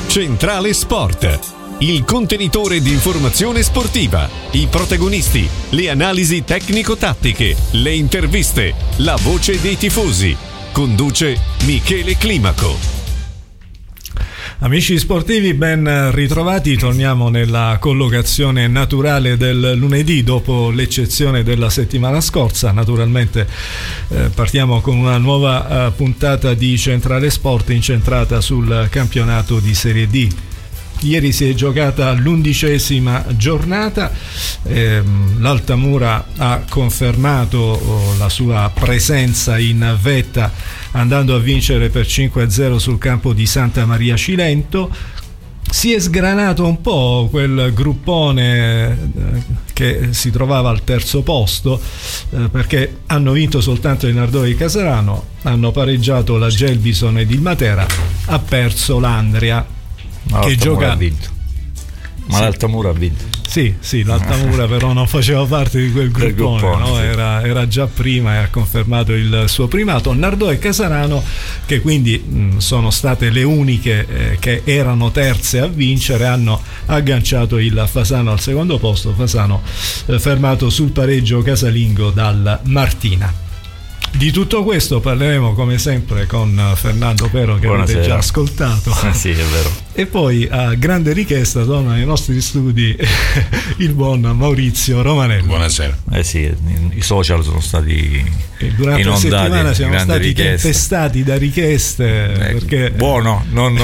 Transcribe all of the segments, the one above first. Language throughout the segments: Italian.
Centrale Sport, il contenitore di informazione sportiva, i protagonisti, le analisi tecnico-tattiche, le interviste, la voce dei tifosi. Conduce Michele Climaco. Amici sportivi, ben ritrovati. Torniamo nella collocazione naturale del lunedì dopo l'eccezione della settimana scorsa. Naturalmente partiamo con una nuova puntata di Centrale Sport incentrata sul campionato di Serie D. Ieri si è giocata l'11ª giornata, l'Altamura ha confermato la sua presenza in vetta andando a vincere per 5-0 sul campo di Santa Maria Cilento. Si è sgranato un po' quel gruppone che si trovava al terzo posto, perché hanno vinto soltanto il Nardò di Casarano, hanno pareggiato la Gelbison ed il Matera, ha perso l'Andria che gioca. Ma sì. L'Altamura ha vinto. Sì, l'Altamura però non faceva parte di quel gruppone, no? Sì. Era già prima e ha confermato il suo primato. Nardò e Casarano, che quindi sono state le uniche che erano terze a vincere, hanno agganciato il Fasano al secondo posto. Fasano fermato sul pareggio casalingo dal Martina. Di tutto questo parleremo come sempre con Fernando Pero, che Buonasera. avete già ascoltato. Sì, è vero. E poi a grande richiesta torna nei nostri studi il buon Maurizio Romanelli. Buonasera. Sì, i social sono stati durante la settimana siamo stati tempestati da richieste perché buono,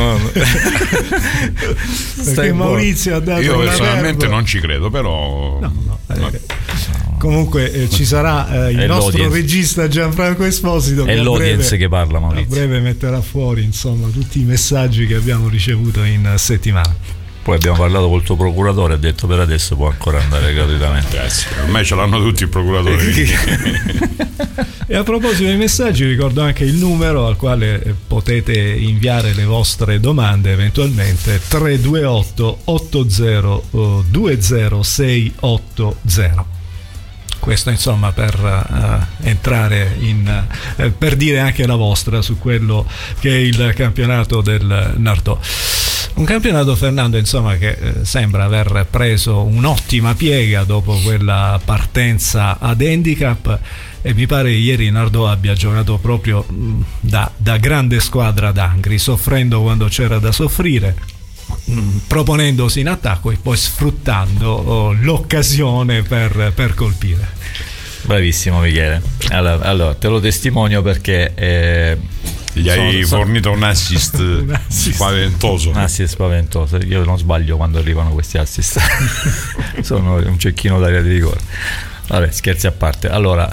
perché Maurizio ha dato. Io personalmente non ci credo, però comunque ci sarà il nostro regista Gianfranco Esposito che è l'audience che parla, Maurizio. A breve metterà fuori insomma tutti i messaggi che abbiamo ricevuto in settimana. Poi abbiamo parlato col tuo procuratore, ha detto per adesso può ancora andare gratuitamente. Ormai ce l'hanno tutti i procuratori. E a proposito dei messaggi, ricordo anche il numero al quale potete inviare le vostre domande eventualmente: 328 80 20680. Questo insomma per entrare per dire anche la vostra su quello che è il campionato del Nardò. Un campionato, Fernando, insomma, che sembra aver preso un'ottima piega dopo quella partenza ad handicap, e mi pare che ieri Nardò abbia giocato proprio da grande squadra d'Angri, soffrendo quando c'era da soffrire, proponendosi in attacco e poi sfruttando l'occasione per colpire. Bravissimo Michele. Allora te lo testimonio perché gli hai fornito un assist spaventoso. Un assist spaventoso. Io non sbaglio quando arrivano questi assist. Sono un cecchino d'aria di rigore. Vabbè, scherzi a parte. Allora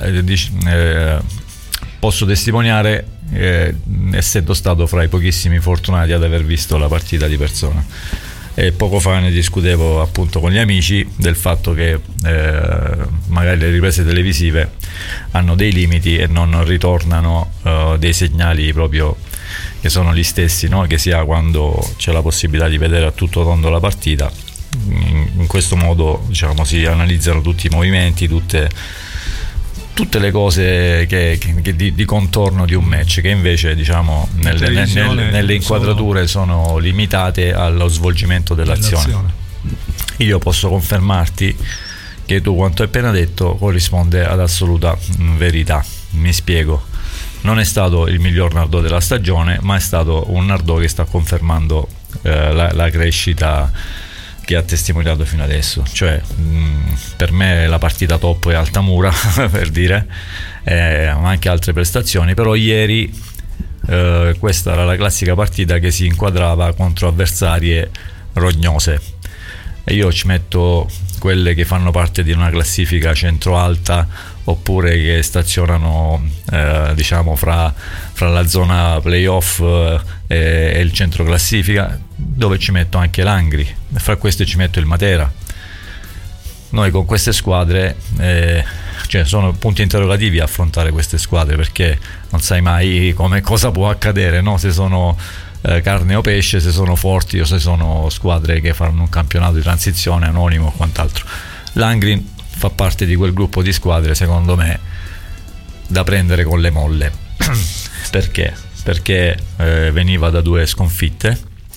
posso testimoniare, essendo stato fra i pochissimi fortunati ad aver visto la partita di persona. E poco fa ne discutevo appunto con gli amici del fatto che magari le riprese televisive hanno dei limiti e non ritornano dei segnali proprio che sono gli stessi, no? Che sia quando c'è la possibilità di vedere a tutto tondo la partita. In questo modo, diciamo, si analizzano tutti i movimenti, tutte le cose che di contorno di un match, che invece, diciamo, nelle inquadrature sono limitate allo svolgimento dell'azione. Io posso confermarti che tu quanto hai appena detto corrisponde ad assoluta verità. Mi spiego: non è stato il miglior Nardò della stagione, ma è stato un Nardò che sta confermando la crescita che ha testimoniato fino adesso. Cioè, per me la partita top è Altamura, per dire, ma anche altre prestazioni, però ieri questa era la classica partita che si inquadrava contro avversarie rognose, e io ci metto quelle che fanno parte di una classifica centro-alta oppure che stazionano diciamo fra la zona playoff e il centro classifica, dove ci metto anche l'Angri, e fra queste ci metto il Matera. Noi con queste squadre cioè sono punti interrogativi a affrontare queste squadre, perché non sai mai cosa può accadere, no? Se sono carne o pesce, se sono forti o se sono squadre che faranno un campionato di transizione anonimo o quant'altro. L'Angri fa parte di quel gruppo di squadre, secondo me, da prendere con le molle. Perché? Perché veniva da 2 sconfitte,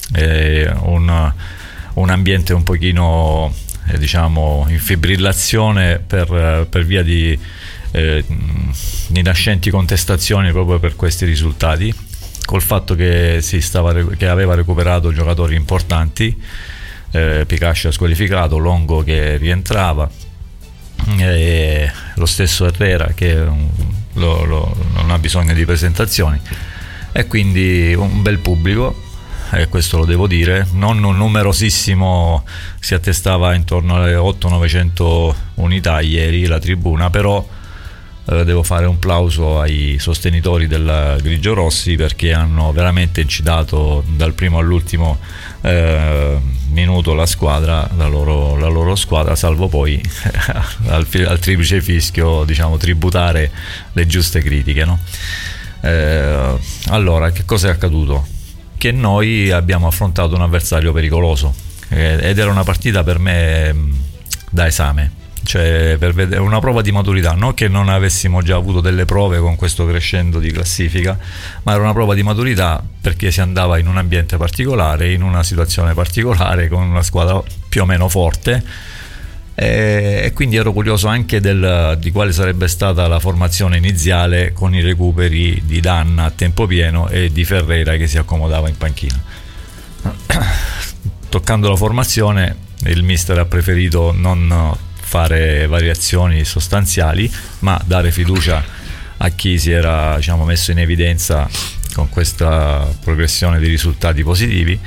un ambiente un pochino diciamo in fibrillazione per via di nascenti contestazioni proprio per questi risultati, col fatto che che aveva recuperato giocatori importanti, Picascia squalificato, Longo che rientrava, e lo stesso Herrera che non ha bisogno di presentazioni, e quindi un bel pubblico, e questo lo devo dire, non un numerosissimo, si attestava intorno alle 800-900 unità ieri la tribuna, però devo fare un plauso ai sostenitori del Grigiorossi, perché hanno veramente incitato dal primo all'ultimo minuto la loro squadra, salvo poi al triplice fischio, diciamo, tributare le giuste critiche, no? Allora, che cosa è accaduto? Che noi abbiamo affrontato un avversario pericoloso, ed era una partita per me da esame, cioè per vedere una prova di maturità, non che non avessimo già avuto delle prove con questo crescendo di classifica, ma era una prova di maturità perché si andava in un ambiente particolare, in una situazione particolare, con una squadra più o meno forte, e quindi ero curioso anche di quale sarebbe stata la formazione iniziale, con i recuperi di Danna a tempo pieno e di Ferreira che si accomodava in panchina. Toccando la formazione, il mister ha preferito non fare variazioni sostanziali, ma dare fiducia a chi si era, diciamo, messo in evidenza con questa progressione di risultati positivi,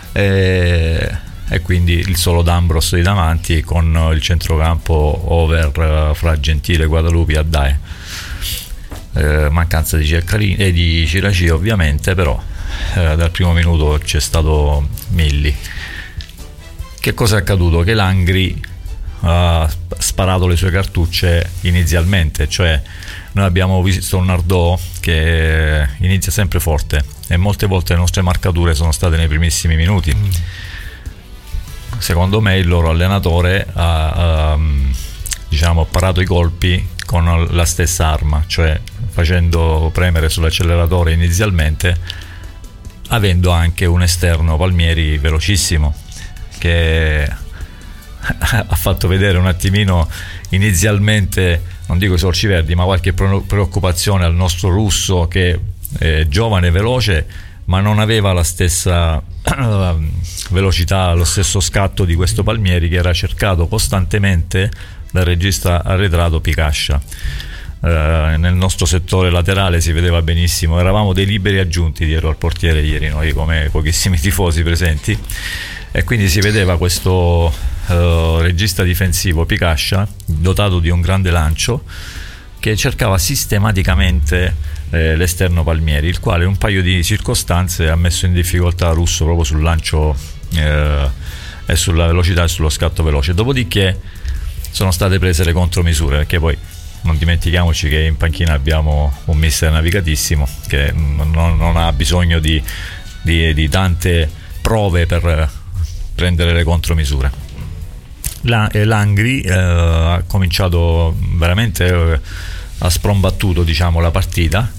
e quindi il solo D'Ambros di davanti, con il centrocampo over fra Gentile, Guadalupi e Addae. Mancanza di Ceccarini e di Ciraci ovviamente, però dal primo minuto c'è stato Milli. Che cosa è accaduto? Che Langri ha sparato le sue cartucce inizialmente, cioè noi abbiamo visto un Nardò che inizia sempre forte, e molte volte le nostre marcature sono state nei primissimi minuti. Secondo me il loro allenatore ha diciamo parato i colpi con la stessa arma, cioè facendo premere sull'acceleratore inizialmente, avendo anche un esterno Palmieri velocissimo, che ha fatto vedere un attimino inizialmente, non dico i sorci verdi, ma qualche preoccupazione al nostro russo, che è giovane e veloce, ma non aveva la stessa velocità, lo stesso scatto di questo Palmieri, che era cercato costantemente dal regista arretrato Picascia. Nel nostro settore laterale si vedeva benissimo, eravamo dei liberi aggiunti dietro al portiere ieri, noi come pochissimi tifosi presenti, e quindi si vedeva questo regista difensivo Picascia, dotato di un grande lancio, che cercava sistematicamente l'esterno Palmieri, il quale in un paio di circostanze ha messo in difficoltà Russo proprio sul lancio e sulla velocità e sullo scatto veloce. Dopodiché sono state prese le contromisure, perché poi non dimentichiamoci che in panchina abbiamo un mister navigatissimo che non ha bisogno di tante prove per prendere le contromisure. Langri ha cominciato veramente ha sprombattuto, diciamo, la partita,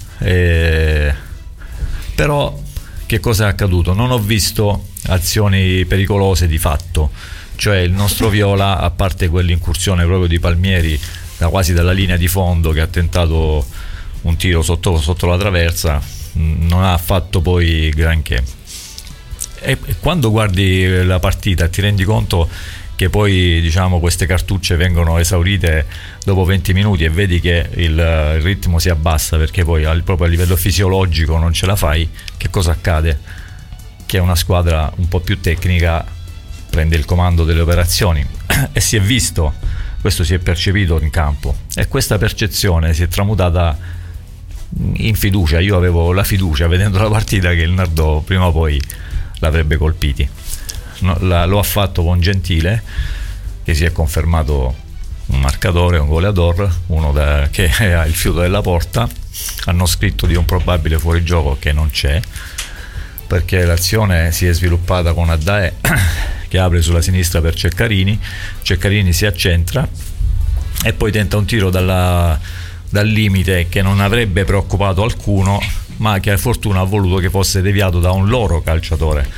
però che cosa è accaduto? Non ho visto azioni pericolose di fatto, cioè il nostro Viola, a parte quell'incursione proprio di Palmieri quasi dalla linea di fondo, che ha tentato un tiro sotto la traversa, non ha fatto poi granché. E quando guardi la partita ti rendi conto che poi, diciamo, queste cartucce vengono esaurite dopo 20 minuti e vedi che il ritmo si abbassa, perché poi proprio a livello fisiologico non ce la fai. Che cosa accade? Che una squadra un po' più tecnica prende il comando delle operazioni e si è visto, questo si è percepito in campo, e questa percezione si è tramutata in fiducia. Io avevo la fiducia, vedendo la partita, che il Nardò prima o poi l'avrebbe colpiti. Lo ha fatto con Gentile, che si è confermato un marcatore, un goleador, che ha il fiuto della porta. Hanno scritto di un probabile fuorigioco che non c'è, perché l'azione si è sviluppata con Addae che apre sulla sinistra per Ceccarini si accentra e poi tenta un tiro dal limite che non avrebbe preoccupato alcuno, ma che a fortuna ha voluto che fosse deviato da un loro calciatore,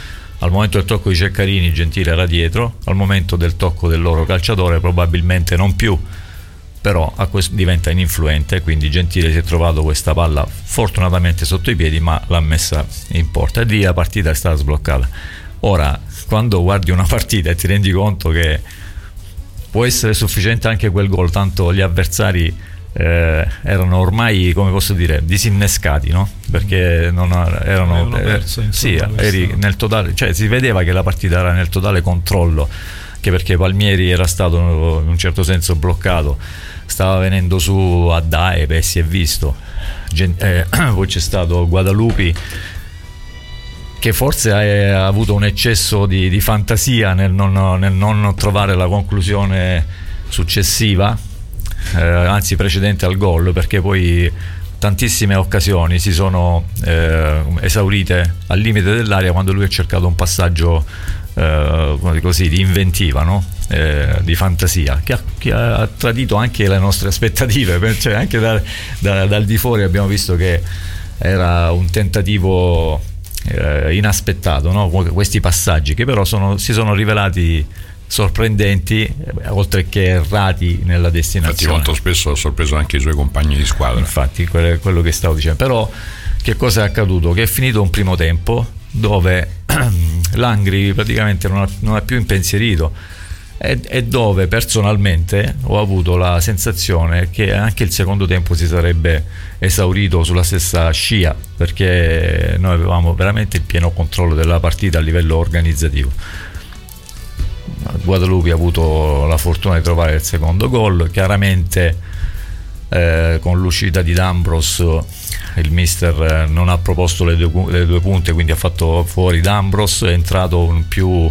Al momento del tocco di Ceccarini Gentile era dietro, al momento del tocco del loro calciatore probabilmente non più, però diventa ininfluente, quindi Gentile si è trovato questa palla fortunatamente sotto i piedi, ma l'ha messa in porta e lì la partita è stata sbloccata. Ora, quando guardi una partita e ti rendi conto che può essere sufficiente anche quel gol, tanto gli avversari erano ormai, come posso dire, disinnescati, no? Perché non erano perso, sì, eri nel totale, cioè si vedeva che la partita era nel totale controllo, anche perché Palmieri era stato in un certo senso bloccato, stava venendo su a Dae, si è visto. Poi c'è stato Guadalupi che forse ha avuto un eccesso di fantasia nel non trovare la conclusione successiva, anzi precedente al gol, perché poi tantissime occasioni si sono esaurite al limite dell'area quando lui ha cercato un passaggio così di inventiva, no? Di fantasia che ha tradito anche le nostre aspettative, cioè anche dal di fuori abbiamo visto che era un tentativo inaspettato, no? Questi passaggi che però si sono rivelati sorprendenti, oltre che errati nella destinazione. Infatti molto spesso ha sorpreso anche i suoi compagni di squadra. Infatti quello che stavo dicendo. Però che cosa è accaduto? Che è finito un primo tempo dove Langri praticamente non ha più impensierito e dove personalmente ho avuto la sensazione che anche il secondo tempo si sarebbe esaurito sulla stessa scia, perché noi avevamo veramente il pieno controllo della partita a livello organizzativo. Guadalupi ha avuto la fortuna di trovare il secondo gol, chiaramente con l'uscita di D'Ambros il mister non ha proposto le due punte, quindi ha fatto fuori D'Ambros, è entrato un più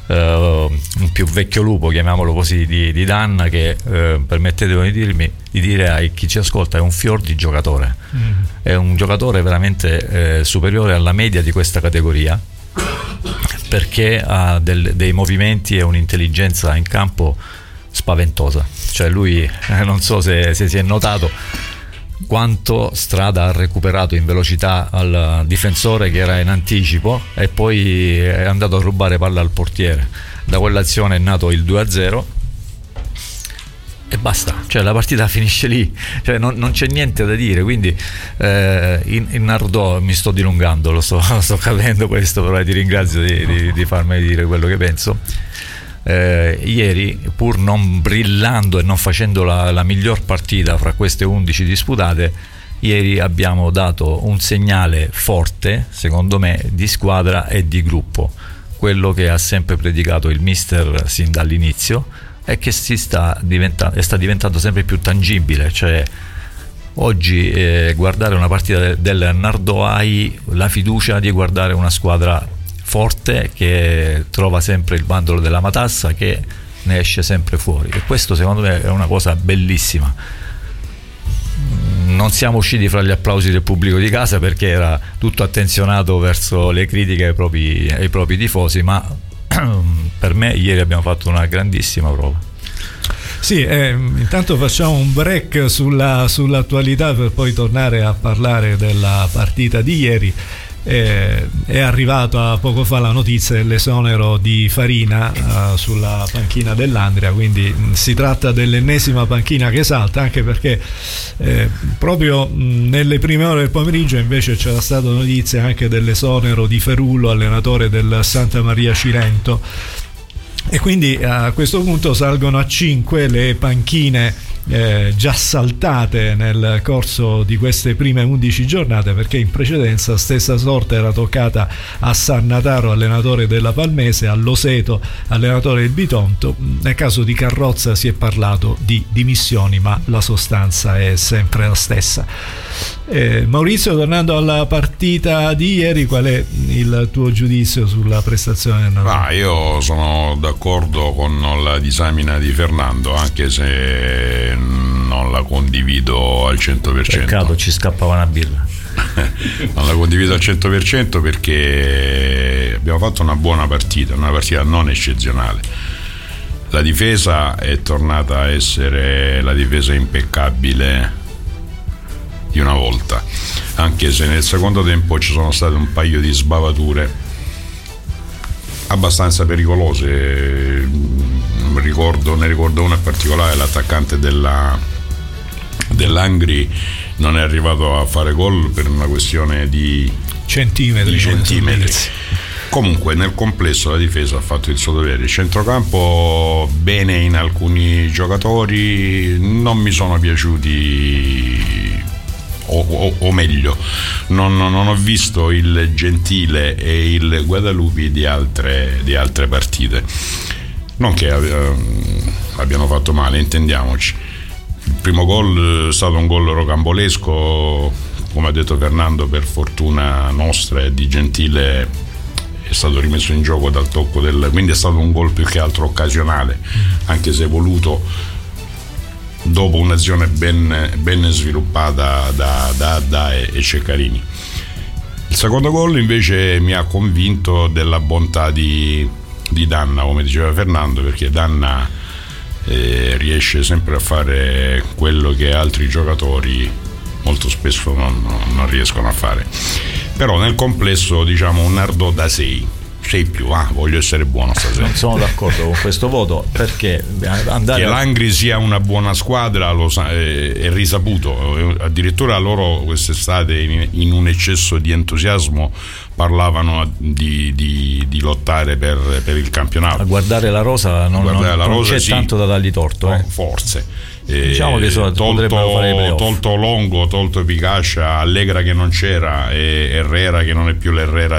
vecchio lupo, chiamiamolo così, di Danna, che permettetemi di dire a chi ci ascolta è un fior di giocatore, è un giocatore veramente superiore alla media di questa categoria, perché ha dei movimenti e un'intelligenza in campo spaventosa. Cioè lui, non so se si è notato quanto strada ha recuperato in velocità al difensore che era in anticipo e poi è andato a rubare palla al portiere. Da quell'azione è nato il 2-0 e basta, cioè la partita finisce lì, cioè non c'è niente da dire. Quindi in Nardò mi sto dilungando, lo sto capendo questo, però ti ringrazio di farmi dire quello che penso. Ieri, pur non brillando e non facendo la miglior partita fra queste 11 disputate, ieri abbiamo dato un segnale forte, secondo me, di squadra e di gruppo, quello che ha sempre predicato il mister sin dall'inizio e che sta diventando sempre più tangibile. Cioè oggi guardare una partita del Nardò hai la fiducia di guardare una squadra forte che trova sempre il bandolo della matassa, che ne esce sempre fuori, e questo secondo me è una cosa bellissima. Non siamo usciti fra gli applausi del pubblico di casa perché era tutto attenzionato verso le critiche ai propri tifosi, ma per me ieri abbiamo fatto una grandissima prova. Sì, intanto facciamo un break sull'attualità per poi tornare a parlare della partita di ieri. È arrivata poco fa la notizia dell'esonero di Farina sulla panchina dell'Andria, quindi si tratta dell'ennesima panchina che salta, anche perché proprio nelle prime ore del pomeriggio invece c'era stata notizia anche dell'esonero di Ferullo, allenatore del Santa Maria Cirento, e quindi a questo punto salgono a 5 le panchine già saltate nel corso di queste prime 11 giornate, perché in precedenza stessa sorte era toccata a Sannataro, allenatore della Palmese, a Loseto, allenatore del Bitonto. Nel caso di Carrozza si è parlato di dimissioni, ma la sostanza è sempre la stessa. Maurizio, tornando alla partita di ieri, qual è il tuo giudizio sulla prestazione del Nardò? Io sono d'accordo con la disamina di Fernando, anche se non la condivido al 100%. Peccato, ci scappava una birra. Non la condivido al 100% perché abbiamo fatto una buona partita, una partita non eccezionale. La difesa è tornata a essere la difesa impeccabile di una volta, anche se nel secondo tempo ci sono state un paio di sbavature abbastanza pericolose. Ne ricordo una in particolare, l'attaccante dell'Angri non è arrivato a fare gol per una questione di centimetri. Comunque nel complesso la difesa ha fatto il suo dovere. Il centrocampo bene in alcuni giocatori, non mi sono piaciuti, o meglio non ho visto il Gentile e il Guadalupi di altre partite. Non che abbiano fatto male, intendiamoci. Il primo gol è stato un gol rocambolesco, come ha detto Fernando, per fortuna nostra e di Gentile è stato rimesso in gioco dal tocco quindi è stato un gol più che altro occasionale, anche se voluto dopo un'azione ben sviluppata da Adda e Ceccarini. Il secondo gol invece mi ha convinto della bontà di Danna, come diceva Fernando, perché Danna riesce sempre a fare quello che altri giocatori molto spesso non riescono a fare. Però nel complesso, diciamo, un Nardò da 6 più, voglio essere buono stasera. Non sono d'accordo con questo voto, perché che l'Angri sia una buona squadra è risaputo. Addirittura loro quest'estate, in un eccesso di entusiasmo, parlavano di lottare per il campionato. A guardare la rosa non c'è sì, tanto da dargli torto, forse. Diciamo che tolto Longo, tolto Picascia, Allegra che non c'era e Herrera che non è più l'Herrera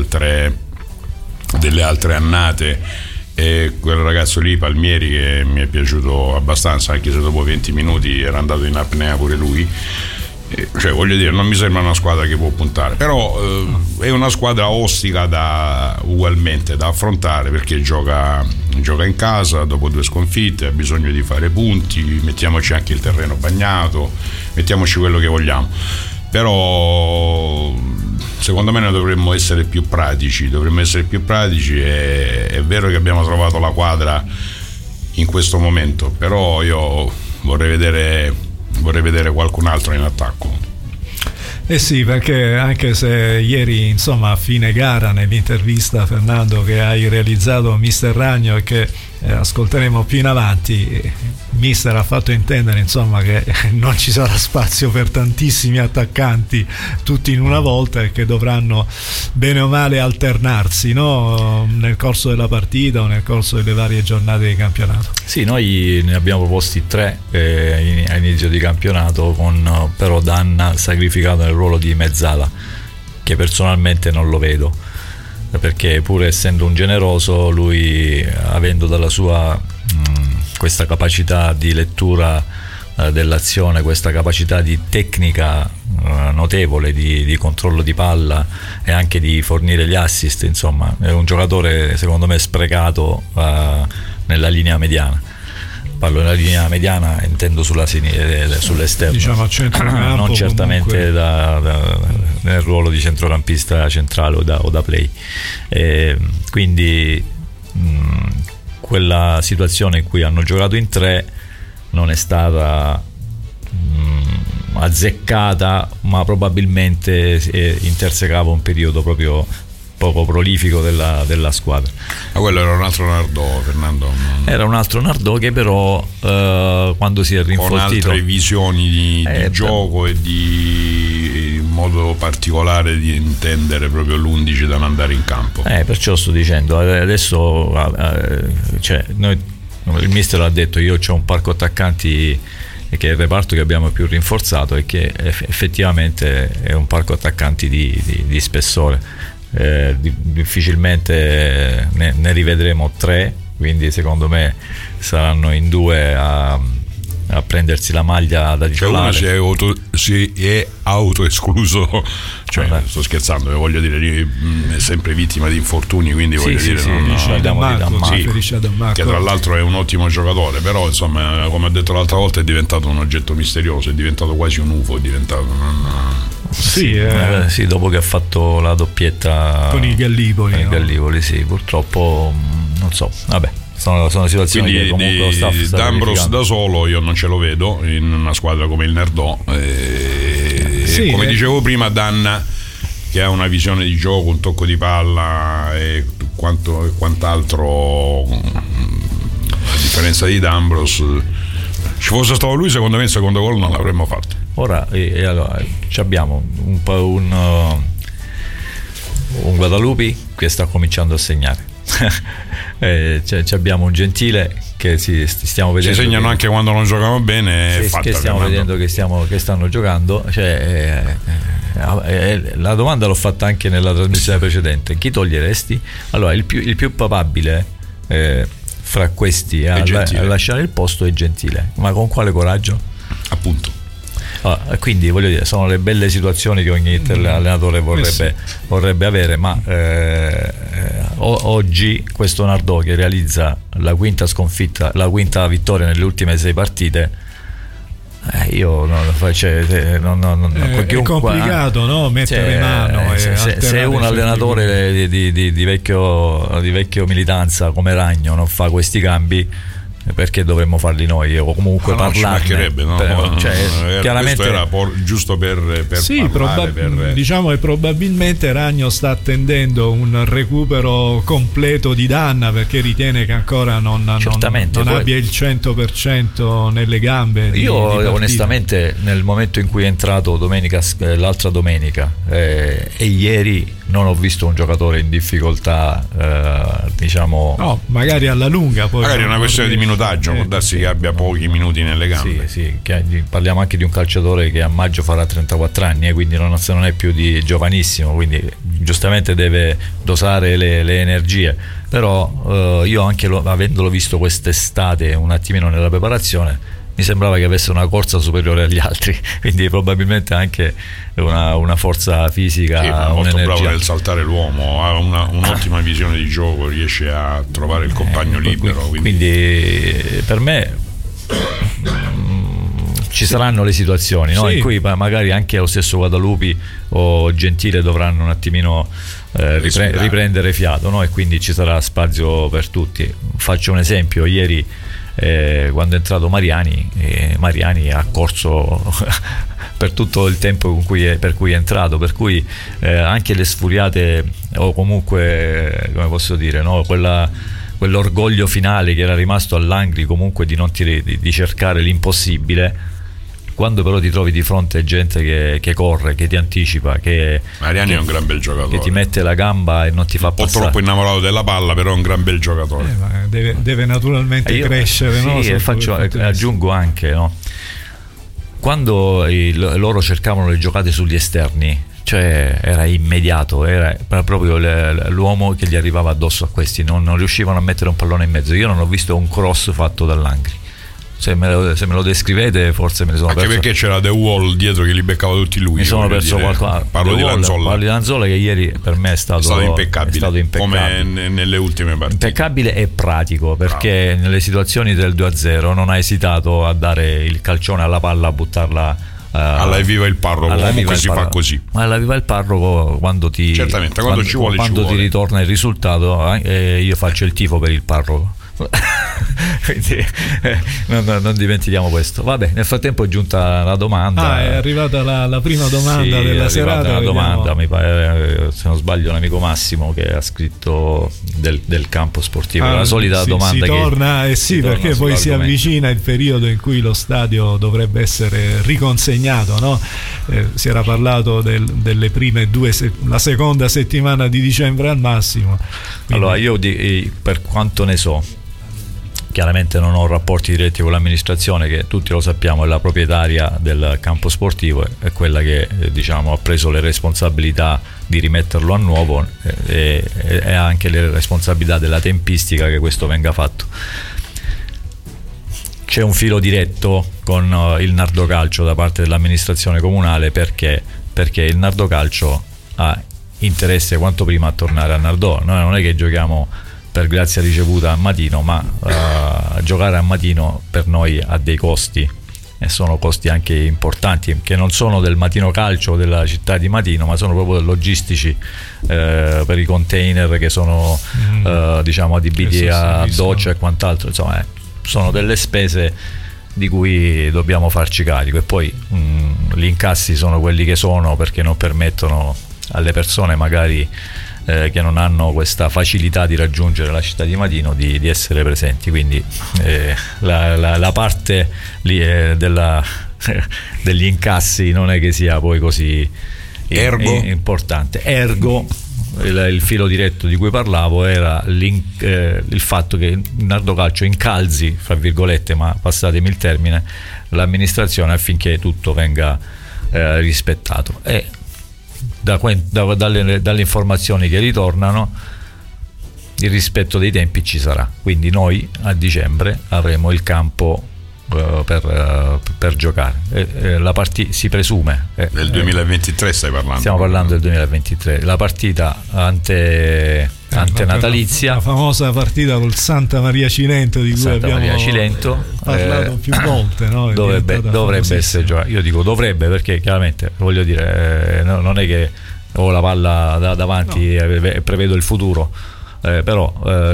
delle altre annate, e quel ragazzo lì, Palmieri, che mi è piaciuto abbastanza, anche se dopo 20 minuti era andato in apnea pure lui. Cioè, voglio dire, non mi sembra una squadra che può puntare, però è una squadra ostica ugualmente da affrontare, perché gioca in casa dopo 2 sconfitte, ha bisogno di fare punti, mettiamoci anche il terreno bagnato, mettiamoci quello che vogliamo, però secondo me noi dovremmo essere più pratici. È vero che abbiamo trovato la quadra in questo momento, però io vorrei vedere qualcun altro in attacco. Sì, perché anche se ieri, insomma, a fine gara, nell'intervista, Fernando, che hai realizzato Mister Ragno e che ascolteremo più in avanti, Mister ha fatto intendere, insomma, che non ci sarà spazio per tantissimi attaccanti tutti in una volta e che dovranno bene o male alternarsi, no? Nel corso della partita o nel corso delle varie giornate di campionato. Sì, noi ne abbiamo proposti 3 a inizio di campionato, con però Danna sacrificato nel ruolo di mezzala, che personalmente non lo vedo, perché pur essendo un generoso, lui, avendo dalla sua questa capacità di lettura dell'azione, questa capacità di tecnica notevole, di controllo di palla e anche di fornire gli assist, insomma è un giocatore secondo me sprecato nella linea mediana. Parlo della linea mediana, intendo sull'esterno, diciamo a centrocampo, non certamente nel ruolo di centrocampista centrale o da play. Quindi quella situazione in cui hanno giocato in 3 non è stata azzeccata, ma probabilmente intersecava un periodo proprio poco prolifico della squadra. Ma quello era un altro Nardò, Fernando? Era un altro Nardò che però quando si è rinfortito, con altre visioni di gioco e di modo particolare di intendere proprio l'11 da mandare in campo. Perciò sto dicendo adesso, cioè, il mister ha detto: io ho un parco attaccanti che è il reparto che abbiamo più rinforzato e che effettivamente è un parco attaccanti di spessore. Difficilmente ne rivedremo 3, quindi secondo me saranno in 2 a prendersi la maglia da titolare. Cioè uno si è autoescluso, cioè, sto scherzando, voglio dire, è sempre vittima di infortuni, quindi voglio dire che tra l'altro è un ottimo giocatore, però insomma, come ho detto l'altra volta, è diventato un oggetto misterioso, è diventato quasi un UFO, è diventato sì, dopo che ha fatto la doppietta con i Gallipoli, sì, purtroppo non so, vabbè, sono situazioni. Quindi che comunque lo staff sta D'Ambros da solo io non ce lo vedo in una squadra come il Nardò, come dicevo prima, Danna che ha una visione di gioco, un tocco di palla e quant'altro, a differenza di D'Ambros. Ci fosse stato lui, secondo me il secondo gol non l'avremmo fatto. Ora allora, abbiamo un Guadalupi che sta cominciando a segnare. Abbiamo un Gentile che stiamo vedendo. Si segnano anche quando non giocano bene. Che stiamo vedendo che stanno giocando. La domanda l'ho fatta anche nella trasmissione precedente: chi toglieresti? Allora, il più papabile fra questi a lasciare il posto è Gentile, ma con quale coraggio? Appunto. Quindi voglio dire, sono le belle situazioni che ogni allenatore vorrebbe avere, ma oggi questo Nardò che realizza la quinta vittoria nelle ultime 6 partite, io non faccio, è complicato, no? Mettere mano. Se un allenatore di vecchio militanza come Ragno non fa questi cambi, perché dovremmo farli noi, o comunque parlarne? Chiaramente questo era giusto per sì, diciamo che probabilmente Ragno sta attendendo un recupero completo di Danna, perché ritiene che ancora non abbia il 100% nelle gambe. Io onestamente nel momento in cui è entrato l'altra domenica e ieri non ho visto un giocatore in difficoltà, no, magari alla lunga, poi magari è una questione di minutaggio, può darsi che abbia pochi minuti nelle gambe. Parliamo anche di un calciatore che a maggio farà 34 anni, quindi non è più di giovanissimo, quindi giustamente deve dosare le energie. Però io anche avendolo visto quest'estate un attimino nella preparazione, mi sembrava che avesse una corsa superiore agli altri, quindi probabilmente anche una forza fisica, molto un'energia. Bravo nel saltare l'uomo, ha un'ottima visione di gioco, riesce a trovare il compagno libero. Quindi per me ci saranno le situazioni, no? In cui magari anche lo stesso Guadalupi o Gentile dovranno un attimino riprendere fiato, no? E quindi ci sarà spazio per tutti. Faccio un esempio: ieri quando è entrato Mariani ha corso per tutto il tempo per cui è entrato, per cui anche le sfuriate, o comunque, come posso dire, no? Quell'orgoglio finale che era rimasto all'Angri, comunque di cercare l'impossibile. Quando però ti trovi di fronte a gente che corre, che ti anticipa, Mariani è un gran bel giocatore, che ti mette la gamba e non ti fa passare. Un po' troppo innamorato della palla, però è un gran bel giocatore. Ma deve naturalmente crescere, no? Aggiungo anche, no? Quando loro cercavano le giocate sugli esterni, cioè era immediato, era proprio l'uomo che gli arrivava addosso a questi, non riuscivano a mettere un pallone in mezzo. Io non ho visto un cross fatto dall'Angri. Se me lo descrivete, forse me ne sono anche perso. Perché c'era The Wall dietro che li beccava tutti lui. Mi sono perso qualcosa. Parlo di Lanzola, che ieri per me è stato impeccabile. Come nelle ultime partite. Impeccabile e pratico, perché nelle situazioni del 2-0 non ha esitato a dare il calcione alla palla, a buttarla alla viva il parroco. Comunque si fa così. Ma alla viva il parroco, quando ti certamente, quando ci vuole, quando ti ritorna il risultato, io faccio il tifo per il parroco. Quindi non dimentichiamo questo. Vabbè, nel frattempo è giunta la domanda. È arrivata la prima domanda della serata. La domanda, mi pare, se non sbaglio, l'amico Massimo che ha scritto del campo sportivo. La solita domanda si torna, perché poi si avvicina il periodo in cui lo stadio dovrebbe essere riconsegnato, no? Si era parlato delle prime la seconda settimana di dicembre al massimo. Quindi... Allora, io per quanto ne so, chiaramente non ho rapporti diretti con l'amministrazione, che tutti lo sappiamo è la proprietaria del campo sportivo, è quella che ha preso le responsabilità di rimetterlo a nuovo e anche le responsabilità della tempistica che questo venga fatto. C'è un filo diretto con il Nardò Calcio da parte dell'amministrazione comunale, perché il Nardò Calcio ha interesse quanto prima a tornare a Nardò. Noi non è che giochiamo per grazia ricevuta a Matino, ma giocare a Matino per noi ha dei costi, e sono costi anche importanti, che non sono del Matino Calcio o della città di Matino, ma sono proprio logistici, per i container che sono adibiti a doccia e quant'altro. Insomma, sono delle spese di cui dobbiamo farci carico, e poi gli incassi sono quelli che sono, perché non permettono alle persone magari che non hanno questa facilità di raggiungere la città di Matino di essere presenti. Quindi la parte lì, degli incassi non è che sia poi così importante. Ergo il filo diretto di cui parlavo era il fatto che il Nardocalcio incalzi, fra virgolette, ma passatemi il termine, l'amministrazione affinché tutto venga rispettato, e dalle informazioni che ritornano il rispetto dei tempi ci sarà. Quindi noi a dicembre avremo il campo per giocare. La partita si presume del 2023, stai parlando? Stiamo parlando del 2023. La partita antenatalizia, la famosa partita col Santa Maria Cilento di cui abbiamo parlato più volte, no? Dovrebbe essere giocata. Io dico dovrebbe, perché chiaramente voglio dire, non è che ho la palla davanti e prevedo il futuro. Però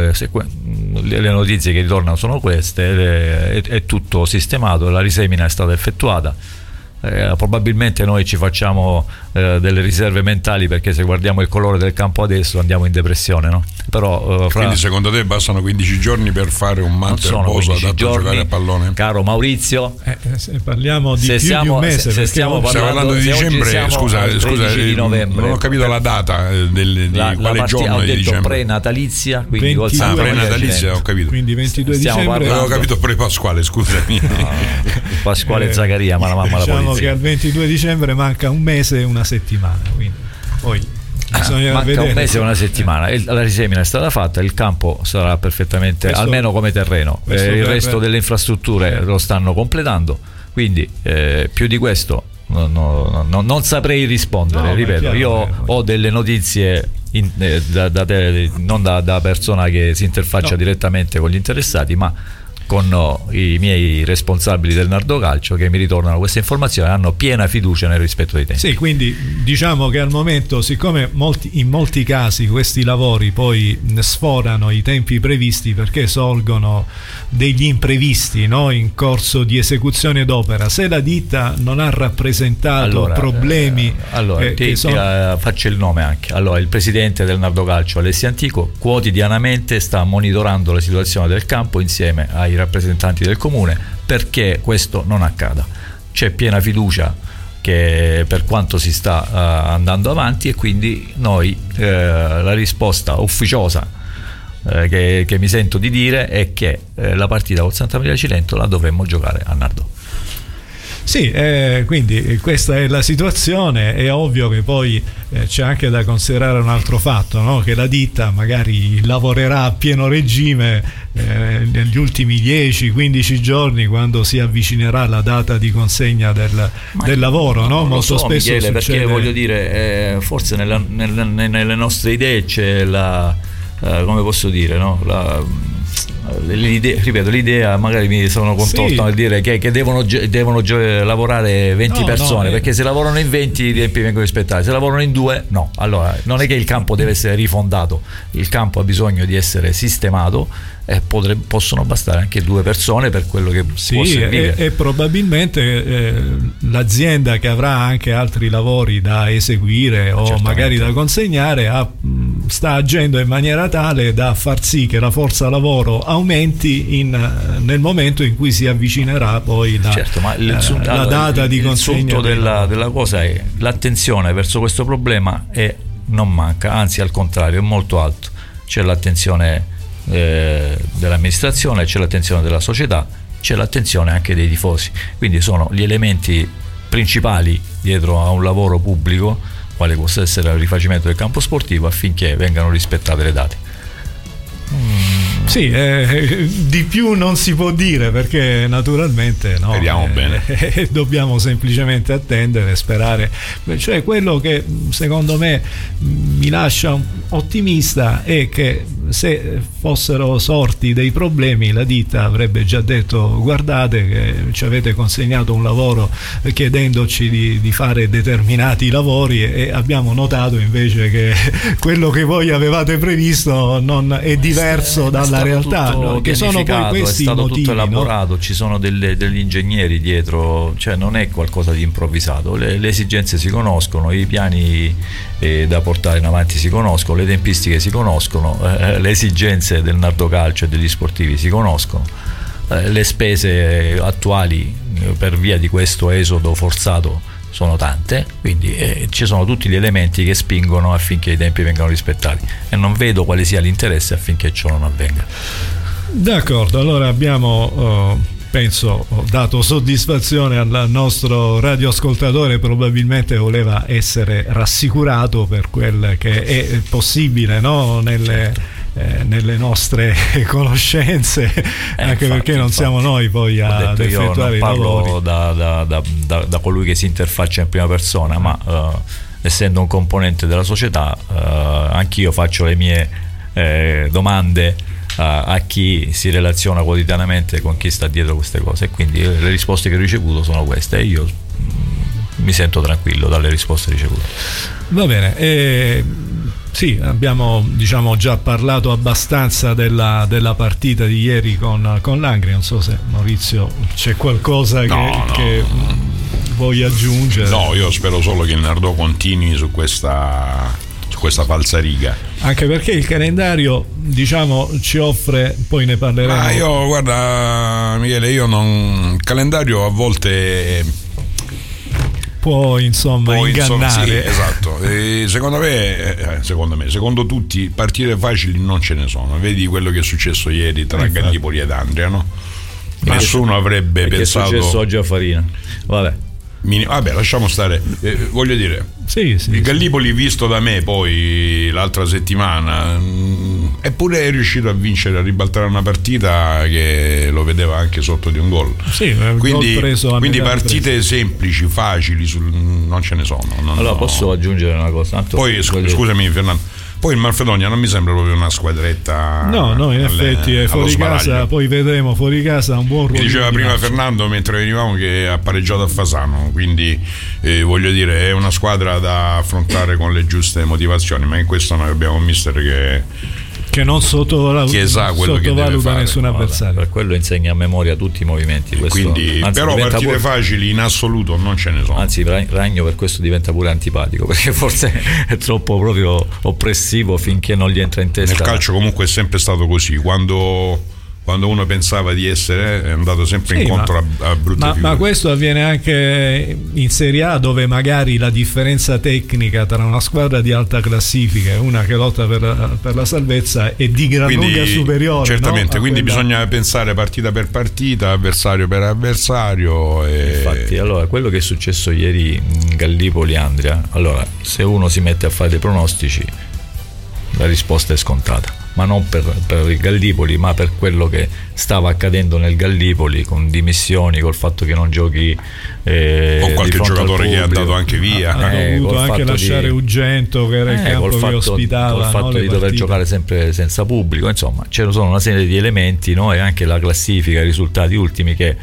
le notizie che ritornano sono queste, è tutto sistemato, la risemina è stata effettuata. Probabilmente noi ci facciamo delle riserve mentali, perché se guardiamo il colore del campo adesso andiamo in depressione, no? Però quindi secondo te bastano 15 giorni per fare un manto erboso adatto a giocare a pallone? Caro Maurizio, se parliamo di più di un mese, se stiamo parlando di dicembre, scusa, di novembre, non ho capito la data di quale giorno di dicembre. Pre-natalizia, quindi pre-natalizia, ho capito. Quindi 22 dicembre. Avevo capito pre-pasquale, scusami. Pasquale Zaccaria, ma la mamma la polizia. Che al 22 dicembre manca un mese e una settimana, quindi poi bisogna manca vedere. Un mese e una settimana, la risemina è stata fatta, il campo sarà perfettamente, almeno come terreno, il resto delle infrastrutture lo stanno completando, quindi più di questo non saprei rispondere. Ripeto, io ho delle notizie non da persona che si interfaccia direttamente con gli interessati, ma con i miei responsabili del Nardocalcio, che mi ritornano queste informazioni, hanno piena fiducia nel rispetto dei tempi. Sì, quindi diciamo che al momento, siccome in molti casi questi lavori poi sforano i tempi previsti, perché sorgono degli imprevisti, no? In corso di esecuzione d'opera, se la ditta non ha rappresentato problemi, faccio il nome anche. Allora, il presidente del Nardocalcio, Alessio Antico, quotidianamente sta monitorando la situazione del campo insieme ai rappresentanti del comune, perché questo non accada. C'è piena fiducia che per quanto si sta andando avanti, e quindi noi la risposta ufficiosa che mi sento di dire è che la partita con Santa Maria Cilento la dovremmo giocare a Nardò. Sì, quindi questa è la situazione. È ovvio che poi c'è anche da considerare un altro fatto, no? Che la ditta magari lavorerà a pieno regime negli ultimi 10-15 giorni, quando si avvicinerà la data di consegna del lavoro, no? Molto spesso Michele, perché voglio dire, forse nelle nostre idee c'è come posso dire, no? L'idea magari mi sono contorto nel dire che devono lavorare 20 persone, perché se lavorano in 20 i tempi vengono rispettati, se lavorano in 2 no. Allora non è che il campo deve essere rifondato, il campo ha bisogno di essere sistemato, e possono bastare anche 2 persone per quello che può servire. E probabilmente l'azienda, che avrà anche altri lavori da eseguire o magari da consegnare, sta agendo in maniera tale da far sì che la forza lavoro aumenti nel momento in cui si avvicinerà poi la data di consegna. Il sunto della cosa è l'attenzione verso questo problema, e non manca, anzi al contrario è molto alto. C'è l'attenzione dell'amministrazione, c'è l'attenzione della società, c'è l'attenzione anche dei tifosi, quindi sono gli elementi principali dietro a un lavoro pubblico quale possa essere il rifacimento del campo sportivo, affinché vengano rispettate le date. Sì, di più non si può dire, perché naturalmente speriamo bene. Dobbiamo semplicemente attendere e sperare. Cioè, quello che secondo me mi lascia ottimista è che se fossero sorti dei problemi la ditta avrebbe già detto: guardate che ci avete consegnato un lavoro chiedendoci di fare determinati lavori, e abbiamo notato invece che quello che voi avevate previsto non è diverso dalla realtà, no? Che sono poi questi è stato motivi, tutto elaborato, no? Ci sono degli ingegneri dietro, cioè non è qualcosa di improvvisato, le esigenze si conoscono, i piani da portare in avanti si conoscono, le tempistiche si conoscono, le esigenze del Nardocalcio e degli sportivi si conoscono, le spese attuali per via di questo esodo forzato sono tante, quindi ci sono tutti gli elementi che spingono affinché i tempi vengano rispettati, e non vedo quale sia l'interesse affinché ciò non avvenga. D'accordo, allora abbiamo penso ho dato soddisfazione al nostro radioascoltatore, probabilmente voleva essere rassicurato per quel che è possibile, no? Nelle nostre conoscenze, anche perché non siamo noi poi ad effettuare i lavori. Io non parlo da colui che si interfaccia in prima persona, ma essendo un componente della società, anch'io faccio le mie domande a chi si relaziona quotidianamente con chi sta dietro queste cose, e quindi le risposte che ho ricevuto sono queste, e io mi sento tranquillo dalle risposte ricevute. Va bene, sì, abbiamo già parlato abbastanza della partita di ieri con l'Angri. Non so se Maurizio c'è qualcosa che vuoi aggiungere. No, io spero solo che il Nardò continui su questa falsariga, anche perché il calendario ci offre, poi ne parleremo. Ma io, guarda Michele, il calendario a volte può ingannare. Sì, esatto. Secondo tutti, partite facili non ce ne sono. Vedi quello che è successo ieri tra Gallipoli ed Andria, no? Nessuno avrebbe pensato. Che è successo oggi a Farina. Vabbè, lasciamo stare. Voglio dire, sì, il Gallipoli visto da me poi l'altra settimana, eppure è riuscito a vincere, a ribaltare una partita che lo vedeva anche sotto di un gol. Sì, quindi partite semplici, facili, non ce ne sono. Allora posso aggiungere una cosa? Poi scusami Fernando, poi il Manfredonia non mi sembra proprio una squadretta. No, in effetti è fuori casa, poi vedremo fuori casa un buon ruolo. Mi diceva prima Fernando mentre venivamo che ha pareggiato a Fasano, quindi voglio dire, è una squadra da affrontare con le giuste motivazioni, ma in questo noi abbiamo un mister che non sottovaluta nessun avversario. Per quello insegna a memoria tutti i movimenti. Però partite facili in assoluto non ce ne sono. Anzi, Ragno per questo diventa pure antipatico, perché forse è troppo proprio oppressivo finché non gli entra in testa. Nel calcio comunque è sempre stato così, quando uno pensava di essere, è andato sempre incontro a brutte figure. Ma questo avviene anche in Serie A, dove magari la differenza tecnica tra una squadra di alta classifica e una che lotta per la salvezza è di gran lunga superiore. Certamente, no? Quindi bisogna pensare partita per partita, avversario per avversario. Infatti, allora, quello che è successo ieri in Gallipoli-Andria, allora, se uno si mette a fare dei pronostici, la risposta è scontata. Ma non per il Gallipoli, ma per quello che stava accadendo nel Gallipoli, con dimissioni, col fatto che non giochi con qualche giocatore che è andato anche via, ha dovuto anche lasciare Ugento, che era il campo che ospitava, col fatto di dover giocare sempre senza pubblico. Insomma, c'erano una serie di elementi, no? E anche la classifica, i risultati ultimi che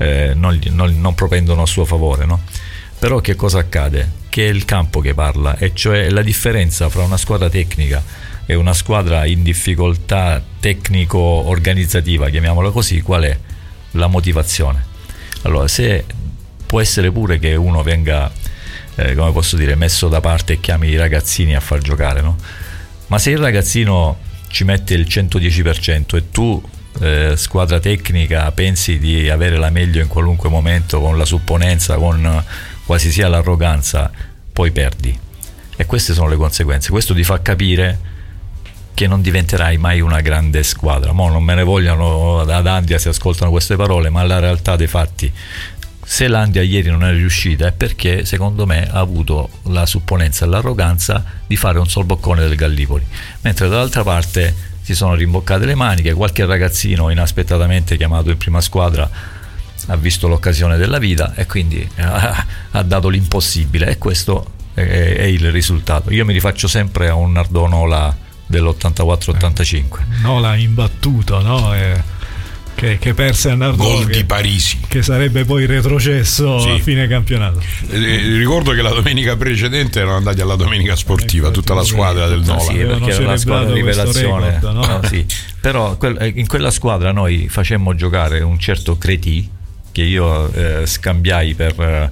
non propendono a suo favore, no? Però che cosa accade? Che è il campo che parla, e cioè la differenza fra una squadra tecnica e una squadra in difficoltà tecnico-organizzativa, chiamiamola così. Qual è? La motivazione. Allora, se può essere pure che uno venga come posso dire, messo da parte e chiami i ragazzini a far giocare, no? Ma se il ragazzino ci mette il 110% e tu squadra tecnica pensi di avere la meglio in qualunque momento, con la supponenza, con quasi sia l'arroganza, poi perdi, e queste sono le conseguenze. Questo ti fa capire che non diventerai mai una grande squadra. Mo non me ne vogliano ad Andria se ascoltano queste parole, ma la realtà dei fatti, se l'Andria ieri non è riuscita, è perché secondo me ha avuto la supponenza e l'arroganza di fare un solboccone del Gallipoli, mentre dall'altra parte si sono rimboccate le maniche. Qualche ragazzino inaspettatamente chiamato in prima squadra ha visto l'occasione della vita e quindi ha dato l'impossibile, e questo è il risultato. Io mi rifaccio sempre a un Nardò Nola dell'84-85. Nola imbattuto, no? Che perse a Nardò, gol di Parisi, che sarebbe poi retrocesso a fine campionato. Ricordo che la domenica precedente erano andati alla domenica sportiva, tutta la squadra del Nola. Sì, perché era la squadra di rivelazione, record, no? Sì. Però in quella squadra noi facemmo giocare un certo Cretì, che io scambiai per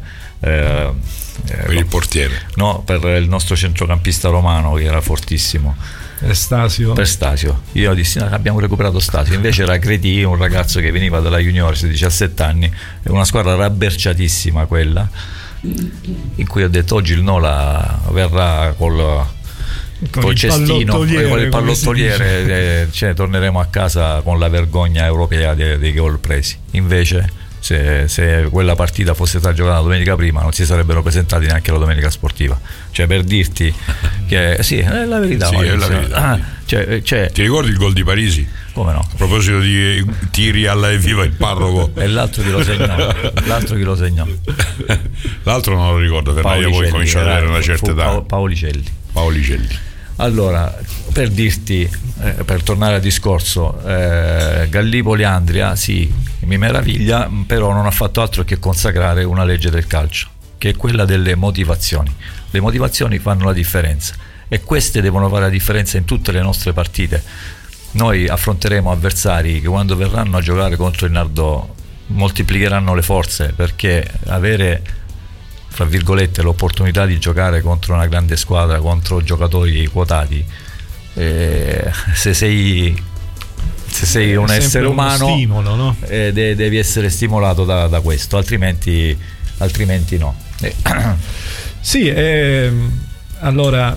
il portiere, no, per il nostro centrocampista romano, che era fortissimo, per Stasio. Io dissi: no, abbiamo recuperato Stasio. Invece era Cretì, un ragazzo che veniva dalla Juniores, 17 anni, è una squadra rabberciatissima quella, in cui ho detto: oggi il Nola verrà col cestino, con il pallottoliere, cioè, torneremo a casa con la vergogna europea dei gol presi. Invece se quella partita fosse stata giocata la domenica prima, non si sarebbero presentati neanche la domenica sportiva. Cioè, per dirti che sì, è la verità. Sì, è la verità. Cioè, ti ricordi il gol di Parisi? Come no? A proposito di tiri alla viva il parroco. E l'altro chi lo segnò? L'altro non lo ricordo, perché io poi cominciavo ad avere una certa età. Paolicelli. Allora, per dirti, per tornare al discorso, Gallipoli Andria, sì, mi meraviglia, però non ha fatto altro che consacrare una legge del calcio, che è quella delle motivazioni. Le motivazioni fanno la differenza, e queste devono fare la differenza in tutte le nostre partite. Noi affronteremo avversari che, quando verranno a giocare contro il Nardò, moltiplicheranno le forze, perché avere, fra virgolette, l'opportunità di giocare contro una grande squadra, contro giocatori quotati, se sei un essere umano, stimolo, no? Devi essere stimolato da questo, altrimenti no. Sì, allora,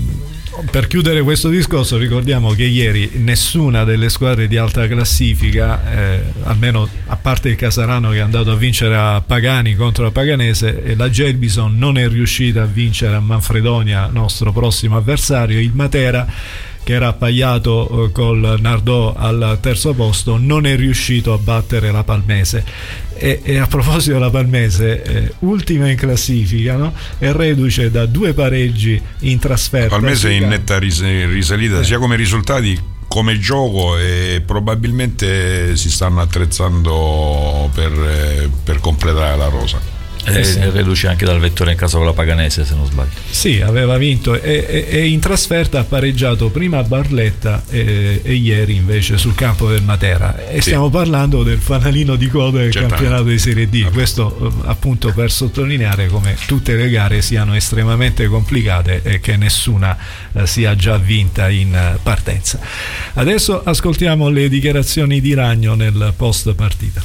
per chiudere questo discorso, ricordiamo che ieri nessuna delle squadre di alta classifica, almeno a parte il Casarano che è andato a vincere a Pagani contro la Paganese, e la Gelbison non è riuscita a vincere a Manfredonia, nostro prossimo avversario. Il Matera, che era appaiato col Nardò al terzo posto, non è riuscito a battere la Palmese. E a proposito della Palmese, ultima in classifica, no? È reduce da 2 pareggi in trasferta. La Palmese è in netta risalita, sia come risultati come gioco, e probabilmente si stanno attrezzando per completare la rosa. Reduce anche dal vettore in casa con la Paganese, se non sbaglio. Sì, aveva vinto e in trasferta ha pareggiato prima a Barletta e ieri invece sul campo del Matera, e stiamo parlando del fanalino di coda del campionato di Serie D. Questo appunto per sottolineare come tutte le gare siano estremamente complicate e che nessuna sia già vinta in partenza. Adesso ascoltiamo le dichiarazioni di Ragno nel post partita.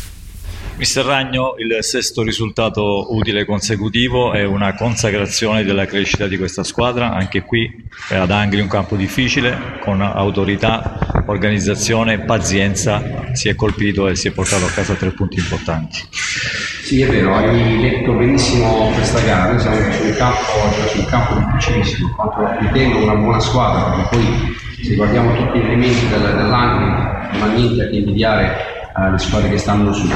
Mister Ragno, il 6° risultato utile consecutivo è una consacrazione della crescita di questa squadra. Anche qui ad Angri un campo difficile, con autorità, organizzazione, pazienza, si è colpito e si è portato a casa 3 punti importanti. Sì, è vero, hai detto benissimo questa gara. Noi siamo sul campo difficilissimo, quanto ritengo una buona squadra, perché poi se guardiamo tutti gli elementi dell'Angri non ha niente a che invidiare alle squadre che stanno su.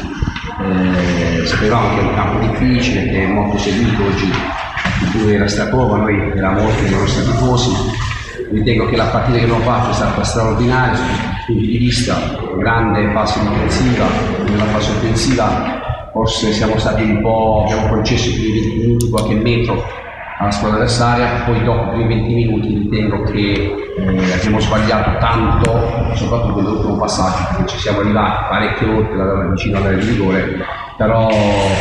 Sapevamo che è un campo difficile, che è molto seguito oggi, tu era Stracova, noi eravamo oltre i nostri tifosi. Ritengo che la partita che abbiamo fatto è stata straordinaria sotto tutti i punti di vista, grande fase difensiva. Nella fase offensiva forse siamo stati abbiamo concesso più di 20 minuti, qualche metro alla squadra avversaria. Poi dopo i 20 minuti ritengo che abbiamo sbagliato tanto, soprattutto nell'ultimo passaggio, perché ci siamo arrivati parecchie volte vicino all'area di rigore, però